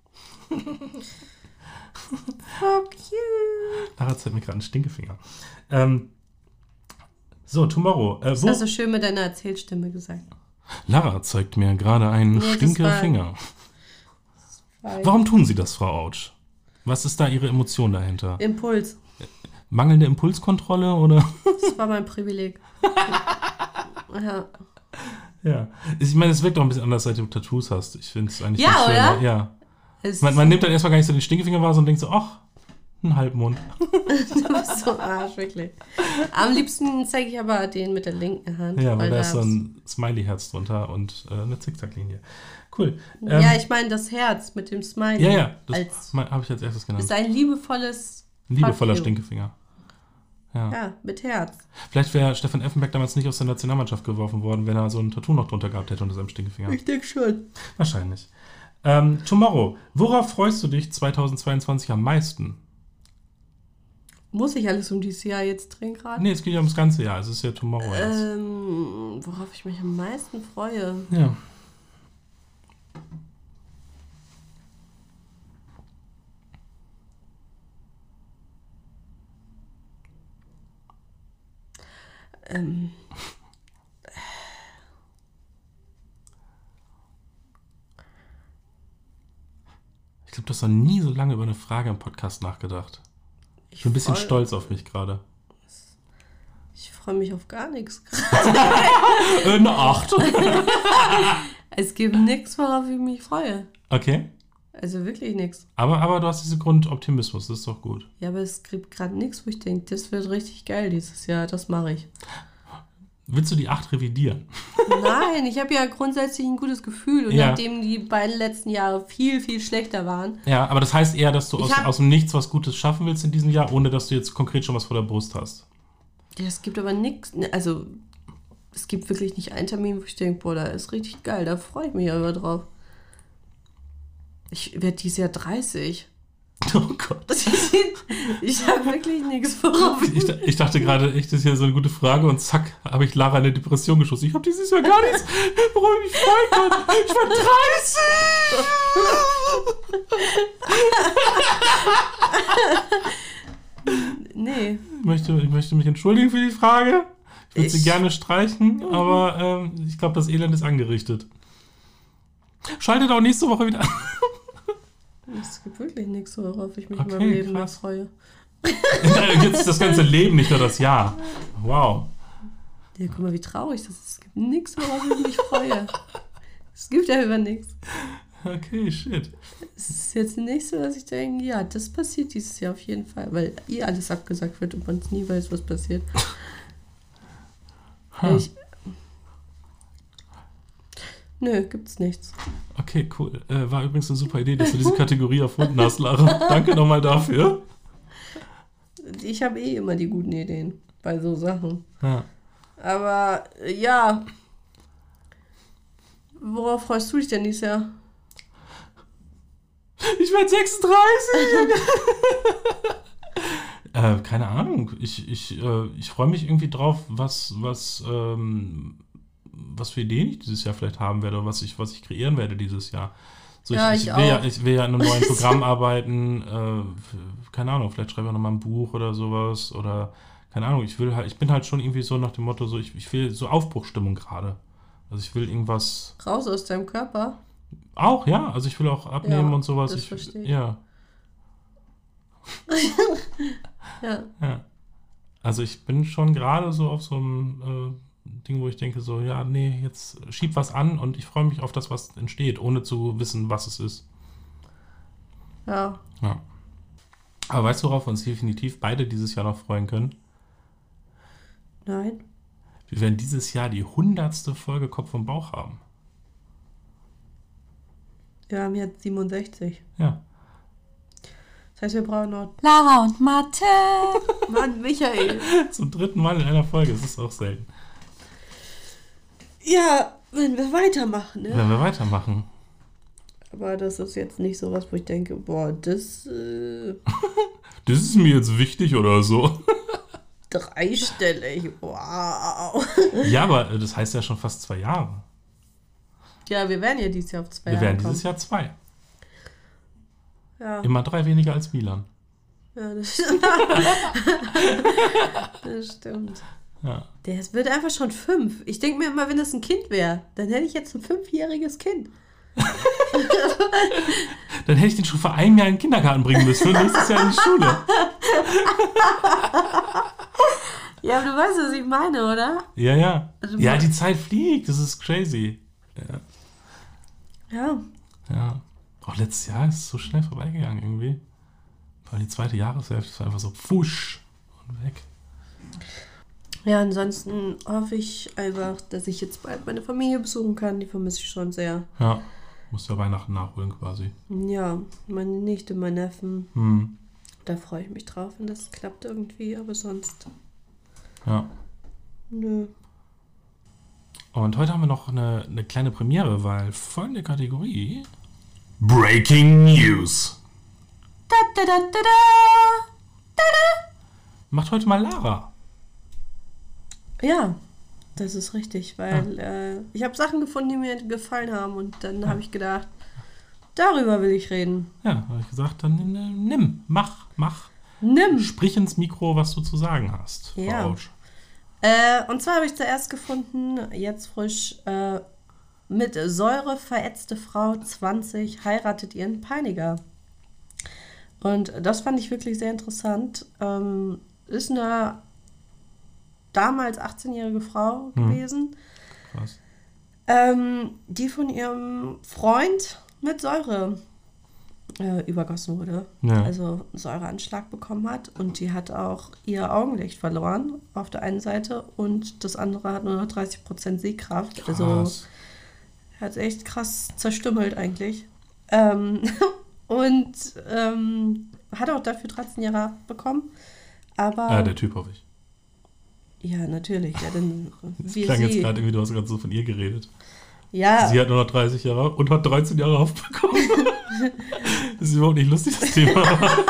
Fuck you. Lara zeigt mir gerade einen Stinkefinger. Ähm, so, Tomorrow. Äh, das wo? hast du schön mit deiner Erzählstimme gesagt. Lara zeigt mir gerade einen nee, Stinkefinger. Warum tun Sie das, Frau Autsch? Was ist da Ihre Emotion dahinter? Impuls. Mangelnde Impulskontrolle, oder? Das war mein Privileg. Ja. Ja. Ich meine, es wirkt auch ein bisschen anders, seit du Tattoos hast. Ich finde es eigentlich Ja, ganz schön. oder? Ja. Es Man, man nimmt dann erstmal gar nicht so den Stinkefinger wahr, sondern denkt so, ach, ein Halbmond. Du bist so ein Arsch, wirklich. Am liebsten zeige ich aber den mit der linken Hand. Ja, weil da da ist so ein Smiley-Herz drunter und äh, eine Zickzacklinie. Cool. Ja, Ähm, ich meine das Herz mit dem Smiley. ja, ja, das Als, habe ich als erstes genannt. ist ein liebevolles Ein liebevoller Fuck you. Stinkefinger. Ja. Ja, mit Herz. Vielleicht wäre Stefan Effenberg damals nicht aus der Nationalmannschaft geworfen worden, wenn er so ein Tattoo noch drunter gehabt hätte unter seinem Stinkefinger. Ich denke schon. Wahrscheinlich. Ähm, Tomorrow, worauf freust du dich zweitausendzweiundzwanzig am meisten? Muss ich alles um dieses Jahr jetzt drehen gerade? Nee, es geht ja ums ganze Jahr. Es ist ja Tomorrow jetzt. Ähm, worauf ich mich am meisten freue. Ja. Ähm, Ich glaube, du hast noch nie so lange über eine Frage im Podcast nachgedacht. Ich bin ein bisschen freu- stolz auf mich gerade. Ich freue mich auf gar nichts. Äh, eine acht. Es gibt nichts, worauf ich mich freue. Okay. Also wirklich nichts. Aber, aber du hast diesen Grundoptimismus, das ist doch gut. Ja, aber es gibt gerade nichts, wo ich denke, das wird richtig geil dieses Jahr, das mache ich. Willst du die acht revidieren? Nein, ich habe ja grundsätzlich ein gutes Gefühl und Ja. nachdem die beiden letzten Jahre viel, viel schlechter waren. Ja, aber das heißt eher, dass du Ich aus, hab- aus dem Nichts was Gutes schaffen willst in diesem Jahr, ohne dass du jetzt konkret schon was vor der Brust hast. Ja, es gibt aber nichts, also es gibt wirklich nicht einen Termin, wo ich denke, boah, da ist richtig geil, da freue ich mich aber drauf. Ich werde dieses Jahr dreißig. Oh Gott. Ich habe wirklich nichts, worauf ich... Ich, ich dachte gerade, echt, das ist ja so eine gute Frage und zack, habe ich Lara in eine Depression geschossen. Ich habe dieses Jahr gar nichts, worauf ich mich freuen kann. Ich war dreißig! Nee. Ich möchte, ich möchte mich entschuldigen für die Frage. Ich würde sie Ich- gerne streichen, aber ähm, ich glaube, das Elend ist angerichtet. Schaltet auch nächste Woche wieder an. Es gibt wirklich nichts, worauf ich mich Okay, in meinem Leben mehr krass. freue. Jetzt das ganze Leben, nicht nur das Jahr. Wow. Ja, guck mal, wie traurig das ist. Es gibt nichts, worauf ich mich freue. Es gibt ja über nichts. Okay, shit. Es ist jetzt nicht so, dass ich denke, ja, das passiert dieses Jahr auf jeden Fall, weil eh alles abgesagt wird und man nie weiß, was passiert. Ha. Ich, nö, gibt's nichts. Okay, cool. Äh, war übrigens eine super Idee, dass du diese Kategorie erfunden hast, Lara. Danke nochmal dafür. Ich habe eh immer die guten Ideen bei so Sachen. Ja. Aber äh, ja, worauf freust du dich denn dieses Jahr? Ich werde sechsunddreißig. äh, keine Ahnung. Ich, ich, äh, ich freue mich irgendwie drauf, was, was, ähm, was für Ideen ich dieses Jahr vielleicht haben werde oder was ich, was ich kreieren werde dieses Jahr. So, Ja, ich, ich ich, will ja, auch. ich will ja an einem neuen Programm arbeiten. Äh, f- keine Ahnung, vielleicht schreibe ich auch nochmal ein Buch oder sowas. Oder keine Ahnung, ich will halt, ich bin halt schon irgendwie so nach dem Motto, so ich, ich will so Aufbruchstimmung gerade. Also ich will irgendwas. Raus aus deinem Körper? Auch, ja. Also ich will auch abnehmen Ja, und sowas. das ich, verstehe ich. Ja, Ja. ja. Also ich bin schon gerade so auf so einem äh, Ding, wo ich denke so, ja, nee, jetzt schieb was an und ich freue mich auf das, was entsteht, ohne zu wissen, was es ist. Ja. Ja. Aber weißt du, worauf wir uns definitiv beide dieses Jahr noch freuen können? Nein. Wir werden dieses Jahr die hundertste Folge Kopf und Bauch haben. Wir haben jetzt siebenundsechzig. Ja. Das heißt, wir brauchen noch... Lara und Mathe. Mann, Michael. Zum dritten Mal in einer Folge, das ist auch selten. Ja, wenn wir weitermachen, ne? Wenn wir weitermachen. Aber das ist jetzt nicht so was, wo ich denke, boah, das äh, Das ist mir jetzt wichtig oder so. dreistellig, wow. Ja, aber äh, das heißt ja schon fast zwei Jahre. Ja, wir werden ja dieses Jahr auf zwei Wir Jahre werden kommen. dieses Jahr zwei. Ja, Immer drei weniger als Milan. ja das stimmt. Das stimmt. Ja. Der ist- wird einfach schon fünf. Ich denke mir immer, wenn das ein Kind wäre, dann hätte ich jetzt ein fünfjähriges Kind. Dann hätte ich den schon vor einem Jahr in den Kindergarten bringen müssen und nächstes Jahr in die Schule. Ja, aber du weißt, was ich meine, oder? Ja, ja. Also, ja, die Zeit fliegt, das ist crazy. Ja. Ja. Ja. Auch letztes Jahr ist es so schnell vorbeigegangen irgendwie. Weil die zweite Jahreshälfte ist einfach so pfusch und weg. Ja, ansonsten hoffe ich einfach, dass ich jetzt bald meine Familie besuchen kann. Die vermisse ich schon sehr. Ja, musst ja Weihnachten nachholen quasi. Ja, meine Nichte, mein Neffen. Hm. Da freue ich mich drauf, wenn das klappt irgendwie, aber sonst. Ja. Nö. Und heute haben wir noch eine, eine kleine Premiere, weil folgende Kategorie: Breaking News. Da, da, da, da, da. Da, da. Macht heute mal Lara. Ja, das ist richtig, weil ja. äh, ich habe Sachen gefunden, die mir gefallen haben und dann ja. habe ich gedacht, darüber will ich reden. Ja, habe ich gesagt, dann äh, nimm, mach, mach. Nimm. Sprich ins Mikro, was du zu sagen hast. Ja. Äh, und zwar habe ich zuerst gefunden, jetzt frisch, äh, mit Säure verätzte Frau zwanzig heiratet ihren Peiniger. Und das fand ich wirklich sehr interessant. Ähm, ist eine damals achtzehnjährige Frau hm. gewesen, Krass. Ähm, die von ihrem Freund mit Säure äh, übergossen wurde. Ja. Also einen Säureanschlag bekommen hat. Und die hat auch ihr Augenlicht verloren auf der einen Seite und das andere hat nur noch dreißig Prozent Sehkraft. Krass. Also hat echt krass zerstümmelt eigentlich. Ähm, und ähm, hat auch dafür dreizehn Jahre Haft bekommen. Aber Ah, der Typ, hoffe ich. ja, natürlich. Ja, denn, das wie klang sie, jetzt gerade irgendwie, du hast gerade so von ihr geredet. Ja. Sie hat nur noch dreißig Jahre und hat dreizehn Jahre Haft bekommen. Das ist überhaupt nicht lustig, das Thema.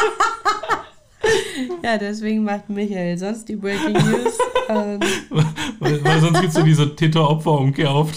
Ja, deswegen macht Michael sonst die Breaking News. ähm. weil, weil sonst gibt es ja diese Täter-Opfer-Umkehr oft.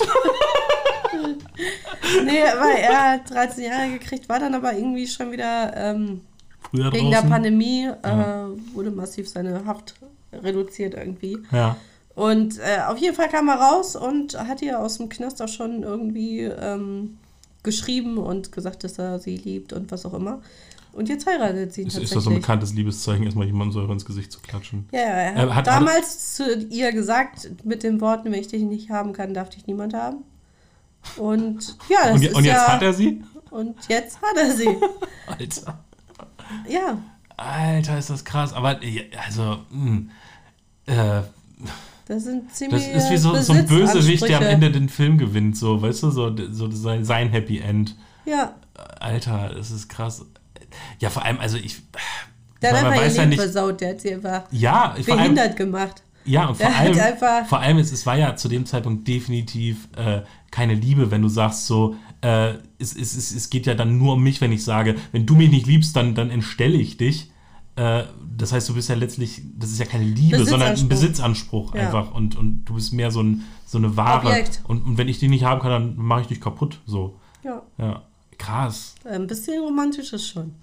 Nee, weil er hat dreizehn Jahre gekriegt, war dann aber irgendwie schon wieder ähm, Früher wegen draußen. der Pandemie Ja. äh, wurde massiv seine Haft reduziert irgendwie. Ja. Und äh, auf jeden Fall kam er raus und hat ihr aus dem Knast auch schon irgendwie ähm, geschrieben und gesagt, dass er sie liebt und was auch immer. Und jetzt heiratet sie ihn Ist, tatsächlich. ist das so ein bekanntes Liebeszeichen, erstmal jemandem Säure ins Gesicht zu klatschen? Ja, er hat, Äh, hat damals zu ihr gesagt, mit den Worten, wenn ich dich nicht haben kann, darf dich niemand haben. Und ja, das und, ist und jetzt ja, hat er sie? Und jetzt hat er sie. Alter. Ja. Alter, ist das krass. Aber, also, mh, äh, Das sind ziemlich das ist wie so, so ein Bösewicht, der am Ende den Film gewinnt, so, weißt du, so, so sein, sein Happy End. Ja. Alter, das ist krass. Ja, vor allem, also ich... Der ich hat meine, einfach ihr ja Leben nicht, versaut, der hat sie einfach ja, vor behindert allem, gemacht. Ja, und vor Der allem, hat einfach- vor allem es, es war ja zu dem Zeitpunkt definitiv äh, keine Liebe, wenn du sagst so, äh, es, es, es, es geht ja dann nur um mich, wenn ich sage, wenn du mich nicht liebst, dann, dann entstelle ich dich. Äh, das heißt, du bist ja letztlich, das ist ja keine Liebe, sondern ein Besitzanspruch Ja. einfach. Und, und du bist mehr so, ein, so eine Ware. Objekt. Und, und wenn ich die nicht haben kann, dann mache ich dich kaputt. So. Ja. Ja. Krass. Ein bisschen romantisch ist schon.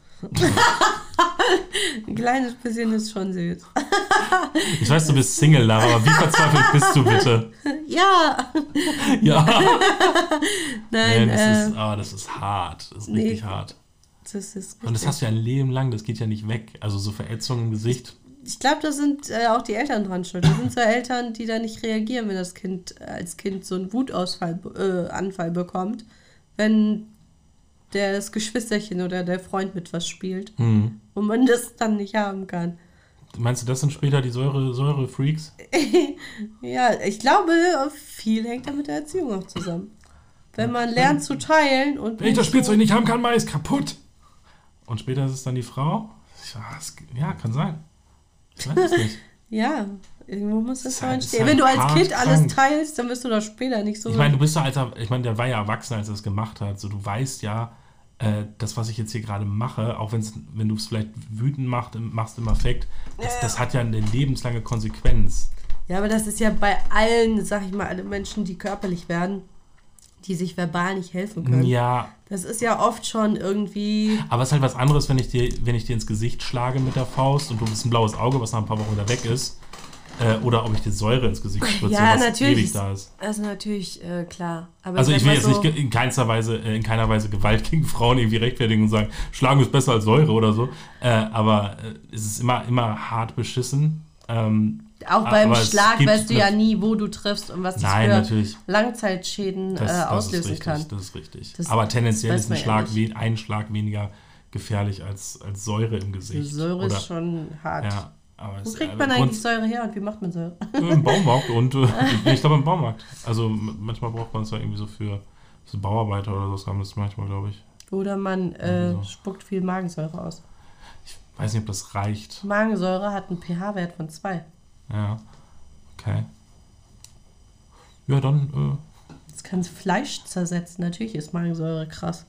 Ein kleines bisschen ist schon süß. Ich weiß, du bist Single, Lara, aber wie verzweifelt bist du bitte? Ja. Ja. Nein, Nee, das, äh, ist, oh, das ist hart. Das ist nee. richtig hart. das ist richtig. Und das hast du ja ein Leben lang, das geht ja nicht weg. Also so Verätzungen im Gesicht. Ich glaube, da sind äh, auch die Eltern dran schuld. Das sind so Eltern, die da nicht reagieren, wenn das Kind äh, als Kind so einen Wutausfall äh, Anfall bekommt, wenn das Geschwisterchen oder der Freund mit was spielt Hm. und man das dann nicht haben kann. Meinst du, das sind später die Säure, Säure-Freaks? Ja, ich glaube, viel hängt da mit der Erziehung auch zusammen. Wenn man lernt zu teilen und... Wenn ich das Spielzeug nicht haben kann, mach ich es kaputt. Und später ist es dann die Frau? Ja, es, ja kann sein. Ich weiß es nicht. Ja, irgendwo muss das Ist mal halt- entstehen. ist Wenn du halt als hart Kind alles krank. teilst, dann wirst du doch später nicht so... Ich meine, du bist ja alter, ich meine, der war ja erwachsen, als er es gemacht hat. So, du weißt ja, äh, das, was ich jetzt hier gerade mache, auch wenn's, wenn du es vielleicht wütend macht, machst im Affekt, das, Ja. das hat ja eine lebenslange Konsequenz. Ja, aber das ist ja bei allen, sag ich mal, alle Menschen, die körperlich werden, die sich verbal nicht helfen können. Ja, Das ist ja oft schon irgendwie... aber es ist halt was anderes, wenn ich dir, wenn ich dir ins Gesicht schlage mit der Faust und du bist ein blaues Auge, was nach ein paar Wochen wieder weg ist. Äh, oder ob ich dir Säure ins Gesicht spritze, Ja, was natürlich. ewig da ist. Das ist natürlich äh, klar. Aber Also ich sag will mal jetzt so, nicht in keinster Weise, äh, in keiner Weise Gewalt gegen Frauen irgendwie rechtfertigen und sagen, Schlagen ist besser als Säure oder so. Äh, aber äh, es ist immer, immer hart beschissen. Ähm, Auch beim aber Schlag gibt weißt du ja nat- nie, wo du triffst und was das Nein, für natürlich. Langzeitschäden Das, äh, das auslösen ist richtig, kann. Das ist richtig. Das- aber tendenziell das ist weiß ein man ja Schlag, nicht. we- ein Schlag weniger gefährlich als, als Säure im Die Gesicht. Säure Oder, ist schon hart. ja, aber Wo es, kriegt aber man eigentlich grunds- Säure her und wie macht man Säure? Im Baumarkt und äh, ich glaube im Baumarkt. Also m- manchmal braucht man es ja irgendwie so für so Bauarbeiter oder so, haben das manchmal, glaube ich. Oder man äh, Also. spuckt viel Magensäure aus. Ich weiß nicht, ob das reicht. Magensäure hat einen pH-Wert von zwei. Ja, okay. Ja, dann, Das kann Fleisch zersetzen. Natürlich ist Magensäure krass.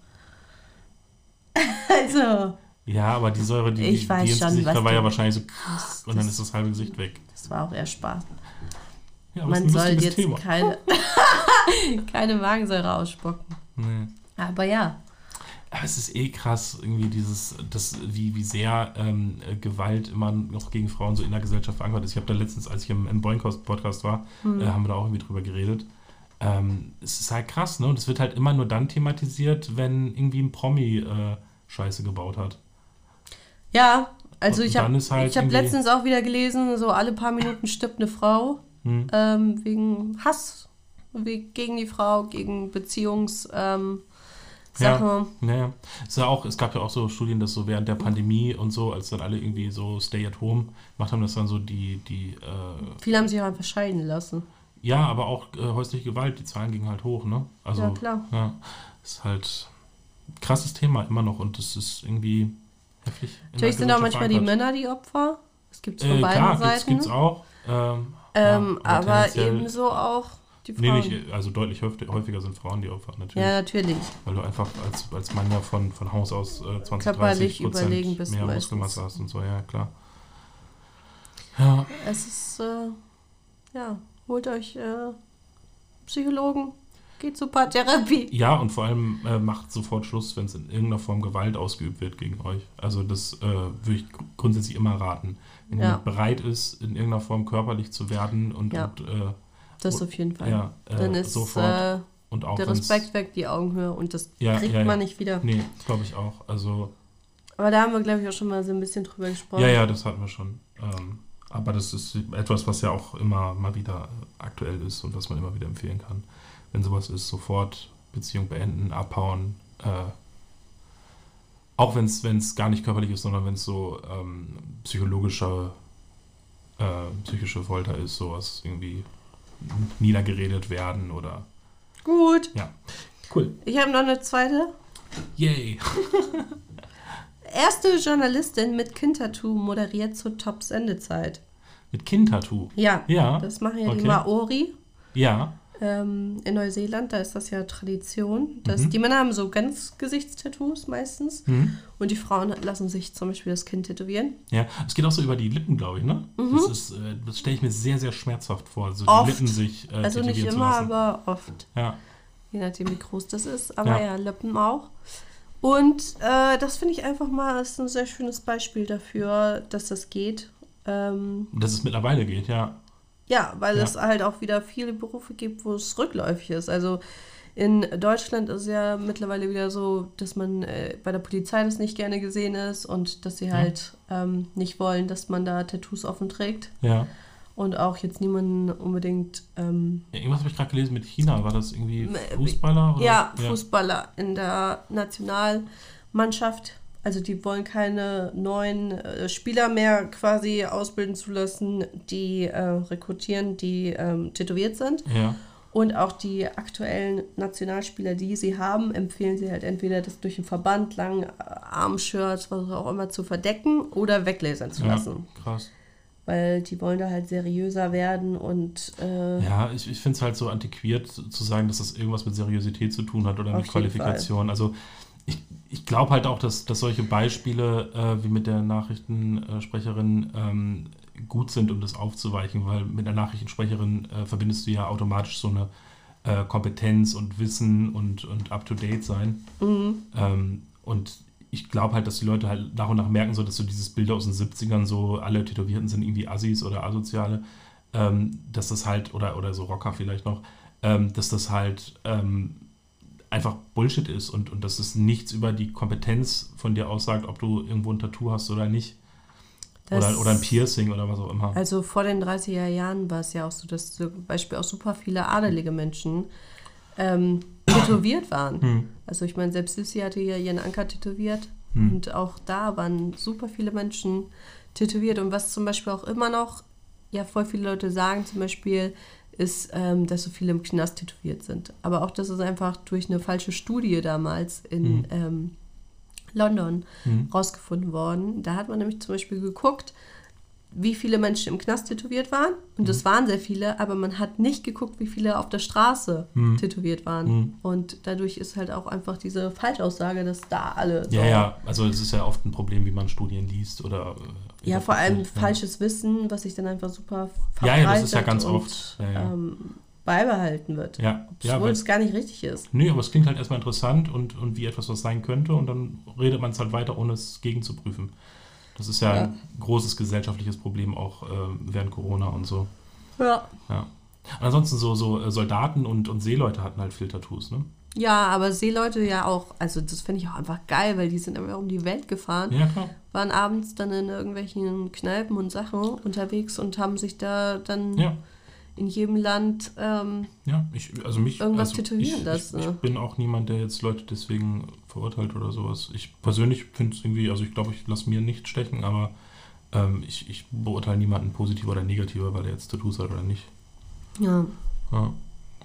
Also, äh, ja, aber die Säure, die, Ich die, weiß die ins schon, Gesicht was war, war ja du- wahrscheinlich so das- und dann das- ist das halbe Gesicht weg. das war auch eher Spaß. Ja, aber Man ist ein soll lustiges jetzt Thema. keine, keine Magensäure ausspucken. Nee. Aber ja, Aber es ist eh krass, irgendwie dieses, das, wie, wie sehr ähm, äh, Gewalt immer noch gegen Frauen so in der Gesellschaft verankert ist. Ich habe da letztens, als ich im, im Boincast-Podcast war, Mhm. äh, haben wir da auch irgendwie drüber geredet. Ähm, es ist halt krass, ne? Und es wird halt immer nur dann thematisiert, wenn irgendwie ein Promi äh, Scheiße gebaut hat. ja, also Und ich dann habe ist halt ich hab irgendwie- letztens auch wieder gelesen, so alle paar Minuten stirbt eine Frau Hm. ähm, wegen Hass we- gegen die Frau, gegen Beziehungs ähm, Sachen. Ja, ja. Es, ist ja auch, es gab ja auch so Studien, dass so während der Pandemie und so, als dann alle irgendwie so Stay at Home gemacht haben, dass dann so die, die äh, Viele haben sich auch einfach scheiden lassen. ja, aber auch äh, häusliche Gewalt, die Zahlen gingen halt hoch, ne? Also, Ja, klar. Ja, ist halt ein krasses Thema immer noch und das ist irgendwie heftig. in Natürlich der sind auch Gesellschaft manchmal die verankert. Männer die Opfer. Es gibt es von Äh, beiden klar, Seiten. gibt's, gibt's auch. Ähm, ähm, ja, aber tendenziell- ebenso auch die Frauen. Nee, nicht, also deutlich häufig- häufiger sind Frauen die Opfer, natürlich. Ja, natürlich. Weil du einfach als, als Mann ja von, von Haus aus äh, zwanzig, Körperlich dreißig Prozent überlegen bist mehr meistens. Muskelmasse hast und so, ja, klar. Ja, Es ist, äh, ja, holt euch äh, Psychologen, geht zur Paartherapie. ja, und vor allem äh, macht sofort Schluss, wenn es in irgendeiner Form Gewalt ausgeübt wird gegen euch. Also das äh, würde ich gr- grundsätzlich immer raten. Wenn Ja. jemand bereit ist, in irgendeiner Form körperlich zu werden und, Ja. und, äh, Das auf jeden Fall. ja, äh, Dann ist sofort äh, und auch der wenn's- Respekt weg, die Augenhöhe und das Ja, kriegt ja, ja. man nicht wieder. Nee, glaube ich auch. Also, Aber da haben wir, glaube ich, auch schon mal so ein bisschen drüber gesprochen. ja, ja, das hatten wir schon. Ähm, aber das ist etwas, was ja auch immer mal wieder aktuell ist und was man immer wieder empfehlen kann. Wenn sowas ist, sofort Beziehung beenden, abhauen. Äh, auch wenn es gar nicht körperlich ist, sondern wenn es so ähm, psychologische, äh, psychische Folter ist, sowas irgendwie niedergeredet werden oder. Gut. Ja. Cool. Ich habe noch eine zweite. Yay. Erste Journalistin mit Kind-Tattoo moderiert zur Top-Sendezeit. Mit Kind-Tattoo. Ja, Ja. das machen ja die okay. Maori. Ja. Ähm, in Neuseeland, da ist das ja Tradition. Dass Mhm. Die Männer haben so ganz Gesichtstattoos meistens Mhm. und die Frauen lassen sich zum Beispiel das Kind tätowieren. Ja, es geht auch so über die Lippen, glaube ich, ne? Mhm. Das ist, äh, das stelle ich mir sehr, sehr schmerzhaft vor, so Oft. die Lippen sich äh, Also nicht tätowieren zu immer, lassen. aber oft. Ja, Je nachdem, wie groß das ist. Aber Ja. ja, Lippen auch. Und äh, das finde ich einfach mal ist ein sehr schönes Beispiel dafür, dass das geht. Ähm, dass es mittlerweile geht, ja. ja, weil Ja. es halt auch wieder viele Berufe gibt, wo es rückläufig ist. Also in Deutschland ist ja mittlerweile wieder so, dass man äh, bei der Polizei das nicht gerne gesehen ist und dass sie halt ähm, nicht wollen, dass man da Tattoos offen trägt. Ja. Und auch jetzt niemanden unbedingt ähm, Ja, irgendwas habe ich gerade gelesen mit China. War das irgendwie Äh, Fußballer? Oder? Ja, Fußballer in der Nationalmannschaft. Also die wollen keine neuen äh, Spieler mehr quasi ausbilden zu lassen, die äh, rekrutieren, die ähm, tätowiert sind. Ja. Und auch die aktuellen Nationalspieler, die sie haben, empfehlen sie halt entweder das durch einen Verband, langen Armshirts, was auch immer, zu verdecken oder weglasern zu Ja, lassen. krass. Weil die wollen da halt seriöser werden und äh, Ja, ich, ich finde es halt so antiquiert zu sagen, dass das irgendwas mit Seriosität zu tun hat oder Auf mit jeden Qualifikation. Also ich, ich glaube halt auch, dass, dass solche Beispiele äh, wie mit der Nachrichtensprecherin ähm, gut sind, um das aufzuweichen, weil mit einer Nachrichtensprecherin äh, verbindest du ja automatisch so eine äh, Kompetenz und Wissen und, und up-to-date sein. mhm. Ähm, und ich glaube halt, dass die Leute halt nach und nach merken, so dass so dieses Bild aus den siebzigern, so alle Tätowierten sind irgendwie Assis oder Asoziale, ähm, dass das halt, oder, oder so Rocker vielleicht noch, ähm, dass das halt ähm, einfach Bullshit ist und, und dass es nichts über die Kompetenz von dir aussagt, ob du irgendwo ein Tattoo hast oder nicht. Das, oder, oder ein Piercing oder was auch immer. Also vor den dreißiger Jahren war es ja auch so, dass zum Beispiel auch super viele adelige Menschen ähm, tätowiert waren. Hm. Also ich meine, selbst Sissi hatte ja ihren Anker tätowiert. Hm. Und auch da waren super viele Menschen tätowiert. Und was zum Beispiel auch immer noch, ja, voll viele Leute sagen zum Beispiel, ist, ähm, dass so viele im Knast tätowiert sind. Aber auch das ist einfach durch eine falsche Studie damals in Hm. ähm, London Hm. rausgefunden worden. Da hat man nämlich zum Beispiel geguckt, wie viele Menschen im Knast tätowiert waren. Und das waren sehr viele, aber man hat nicht geguckt, wie viele auf der Straße Hm. tätowiert waren. Hm. Und dadurch ist halt auch einfach diese Falschaussage, dass da alle so... Ja, ja, also es ist ja oft ein Problem, wie man Studien liest oder... äh, Ja, vor allem ja. falsches Wissen, was sich dann einfach super Ja, verbreitet ja, das ist ja ganz und oft. Ja, ja. Ähm, beibehalten wird. Ja, ja, Obwohl weil- es gar nicht richtig ist. Nö, aber es klingt halt erstmal interessant und, und wie etwas, was sein könnte und dann redet man es halt weiter, ohne es gegenzuprüfen. Das ist ja, Ja. ein großes gesellschaftliches Problem auch äh, während Corona und so. Ja. Ja. Und ansonsten so, so äh, Soldaten und, und Seeleute hatten halt viel Tattoos, ne? Ja, aber Seeleute ja auch, also das finde ich auch einfach geil, weil die sind einfach um die Welt gefahren, Ja, klar. waren abends dann in irgendwelchen Kneipen und Sachen unterwegs und haben sich da dann Ja, in jedem Land, ähm, ja. Ich, also mich, Irgendwas also tätowieren ich, lassen, ich, ich ne? bin auch niemand, der jetzt Leute deswegen verurteilt oder sowas. Ich persönlich finde es irgendwie, also ich glaube, ich lasse mir nicht stechen, aber ähm, ich, ich beurteile niemanden positiver oder negativer, weil er jetzt Tattoos hat oder nicht. ja, Ja.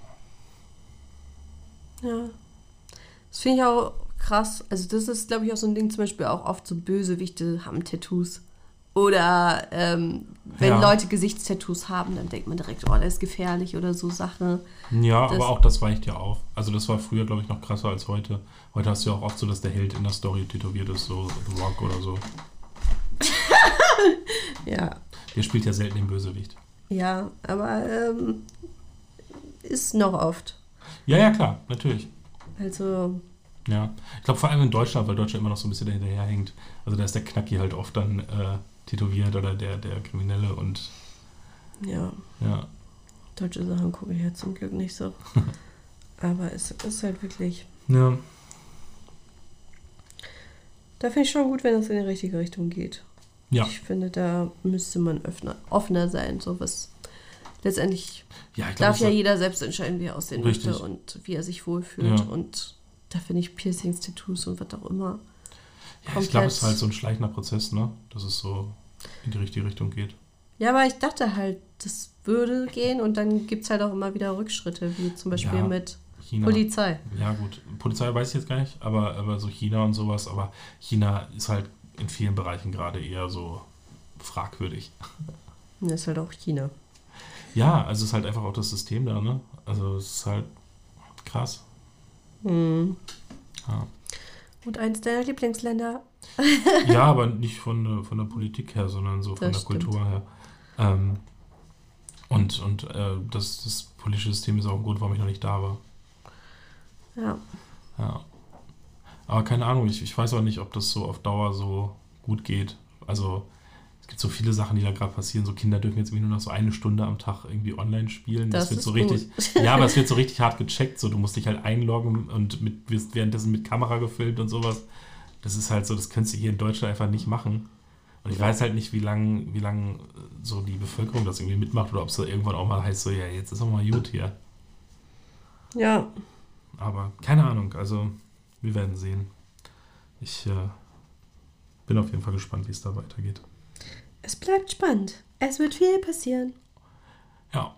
ja. Das finde ich auch krass. Also das ist, glaube ich, auch so ein Ding, zum Beispiel auch oft so Bösewichte haben Tattoos. Oder ähm, wenn Ja. Leute Gesichtstattoos haben, dann denkt man direkt, oh, der ist gefährlich oder so Sachen. Ja, Das- aber auch das weicht ja auf. Also das war früher, glaube ich, noch krasser als heute. Heute hast du ja auch oft so, dass der Held in der Story tätowiert ist, so The Rock oder so. Ja, Der spielt ja selten den Bösewicht. ja, aber ähm, ist noch oft. Ja, ja, klar, natürlich. Also, Ja. Ich glaube vor allem in Deutschland, weil Deutschland immer noch so ein bisschen dahinterher hängt. Also da ist der Knacki halt oft dann äh, tätowiert oder der, der Kriminelle und ja, ja. deutsche Sachen gucke ich ja zum Glück nicht so. Aber es ist halt wirklich, Ja. da finde ich schon gut, wenn es in die richtige Richtung geht. Ja. Ich finde, da müsste man öffner, offener sein, so was. Letztendlich Ja, ich glaube, darf ja jeder selbst entscheiden, wie er aussehen Richtig. möchte und wie er sich wohlfühlt. Ja. Und da finde ich Piercings, Tattoos und was auch immer. ja, ich glaube, es ist halt so ein schleichender Prozess, ne? Dass es so in die richtige Richtung geht. Ja, aber ich dachte halt, das würde gehen und dann gibt es halt auch immer wieder Rückschritte, wie zum Beispiel Ja, mit China. Polizei. Ja, gut. Polizei weiß ich jetzt gar nicht, aber, aber so China und sowas. Aber China ist halt in vielen Bereichen gerade eher so fragwürdig. Und das ist halt auch China. Ja, also es ist halt einfach auch das System da, ne? Also es ist halt krass. Hm. Ja, Und eins deiner Lieblingsländer. ja aber nicht von, der- von der Politik her, sondern so von Das der stimmt. Kultur her. Ähm, und und äh, das, das politische System ist auch ein Grund, warum ich noch nicht da war. Ja. Ja. Aber keine Ahnung, ich, ich weiß auch nicht, ob das so auf Dauer so gut geht. Also es gibt so viele Sachen, die da gerade passieren. So Kinder dürfen jetzt irgendwie nur noch so eine Stunde am Tag irgendwie online spielen. Das, Das wird ist so gut. richtig. Ja, aber es wird so richtig hart gecheckt. So, du musst dich halt einloggen und mit, wirst währenddessen mit Kamera gefilmt und sowas. Das ist halt so, das könntest du hier in Deutschland einfach nicht machen. Und ich weiß halt nicht, wie lange wie lang so die Bevölkerung das irgendwie mitmacht oder ob es so irgendwann auch mal heißt, so, ja, jetzt ist auch mal gut hier. Ja. Aber keine Ahnung, also wir werden sehen. Ich äh, bin auf jeden Fall gespannt, wie es da weitergeht. Es bleibt spannend. Es wird viel passieren. Ja.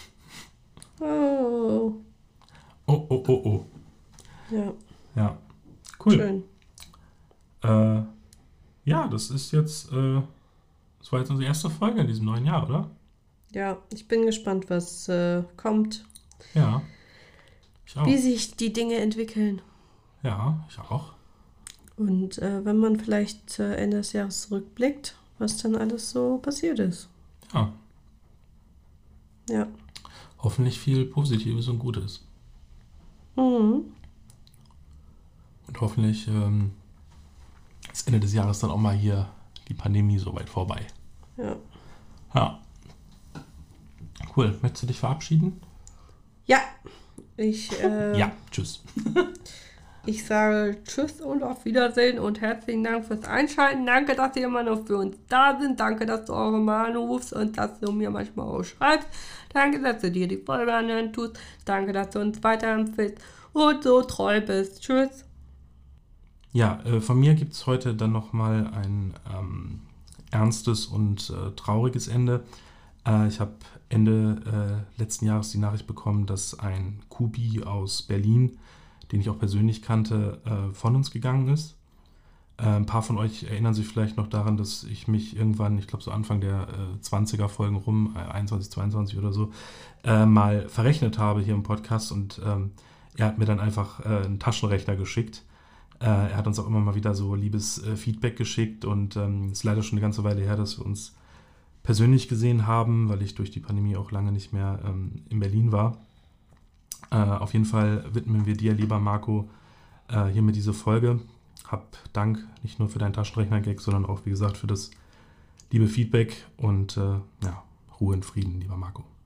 Oh. Oh, oh, oh, oh. Ja, Ja. Cool. schön. Äh, ja, das ist jetzt, äh, das war jetzt unsere erste Folge in diesem neuen Jahr, oder? Ja, ich bin gespannt, was äh, kommt. Ja. Ich auch. Wie sich die Dinge entwickeln. Ja, ich auch. Und äh, wenn man vielleicht äh, Ende des Jahres zurückblickt, was dann alles so passiert ist. Ja. Ja. Hoffentlich viel Positives und Gutes. Mhm. Und hoffentlich ähm, ist Ende des Jahres dann auch mal hier die Pandemie so weit vorbei. Ja. Ja. Cool. Möchtest du dich verabschieden? Ja. Ich, äh, Ja. Tschüss. Ich sage Tschüss und auf Wiedersehen und herzlichen Dank fürs Einschalten. Danke, dass ihr immer noch für uns da sind. Danke, dass du eure Mal anrufst und dass du mir manchmal auch schreibst. Danke, dass du dir die Folge anhören tust. Danke, dass du uns weiterempfiehlst und so treu bist. Tschüss. Ja, äh, von mir gibt es heute dann nochmal ein ähm, ernstes und äh, trauriges Ende. Äh, ich habe Ende äh, letzten Jahres die Nachricht bekommen, dass ein Kubi aus Berlin, den ich auch persönlich kannte, äh, von uns gegangen ist. Äh, ein paar von euch erinnern sich vielleicht noch daran, dass ich mich irgendwann, ich glaube so Anfang der äh, zwanziger-Folgen rum, äh, einundzwanzig, zweiundzwanzig oder so, äh, mal verrechnet habe hier im Podcast und ähm, er hat mir dann einfach äh, einen Taschenrechner geschickt. Äh, er hat uns auch immer mal wieder so liebes äh, Feedback geschickt und es ähm, ist leider schon eine ganze Weile her, dass wir uns persönlich gesehen haben, weil ich durch die Pandemie auch lange nicht mehr ähm, in Berlin war. Äh, auf jeden Fall widmen wir dir, lieber Marco, äh, hiermit diese Folge. Hab Dank nicht nur für deinen Taschenrechner-Gag, sondern auch, wie gesagt, für das liebe Feedback und äh, ja, Ruhe in Frieden, lieber Marco.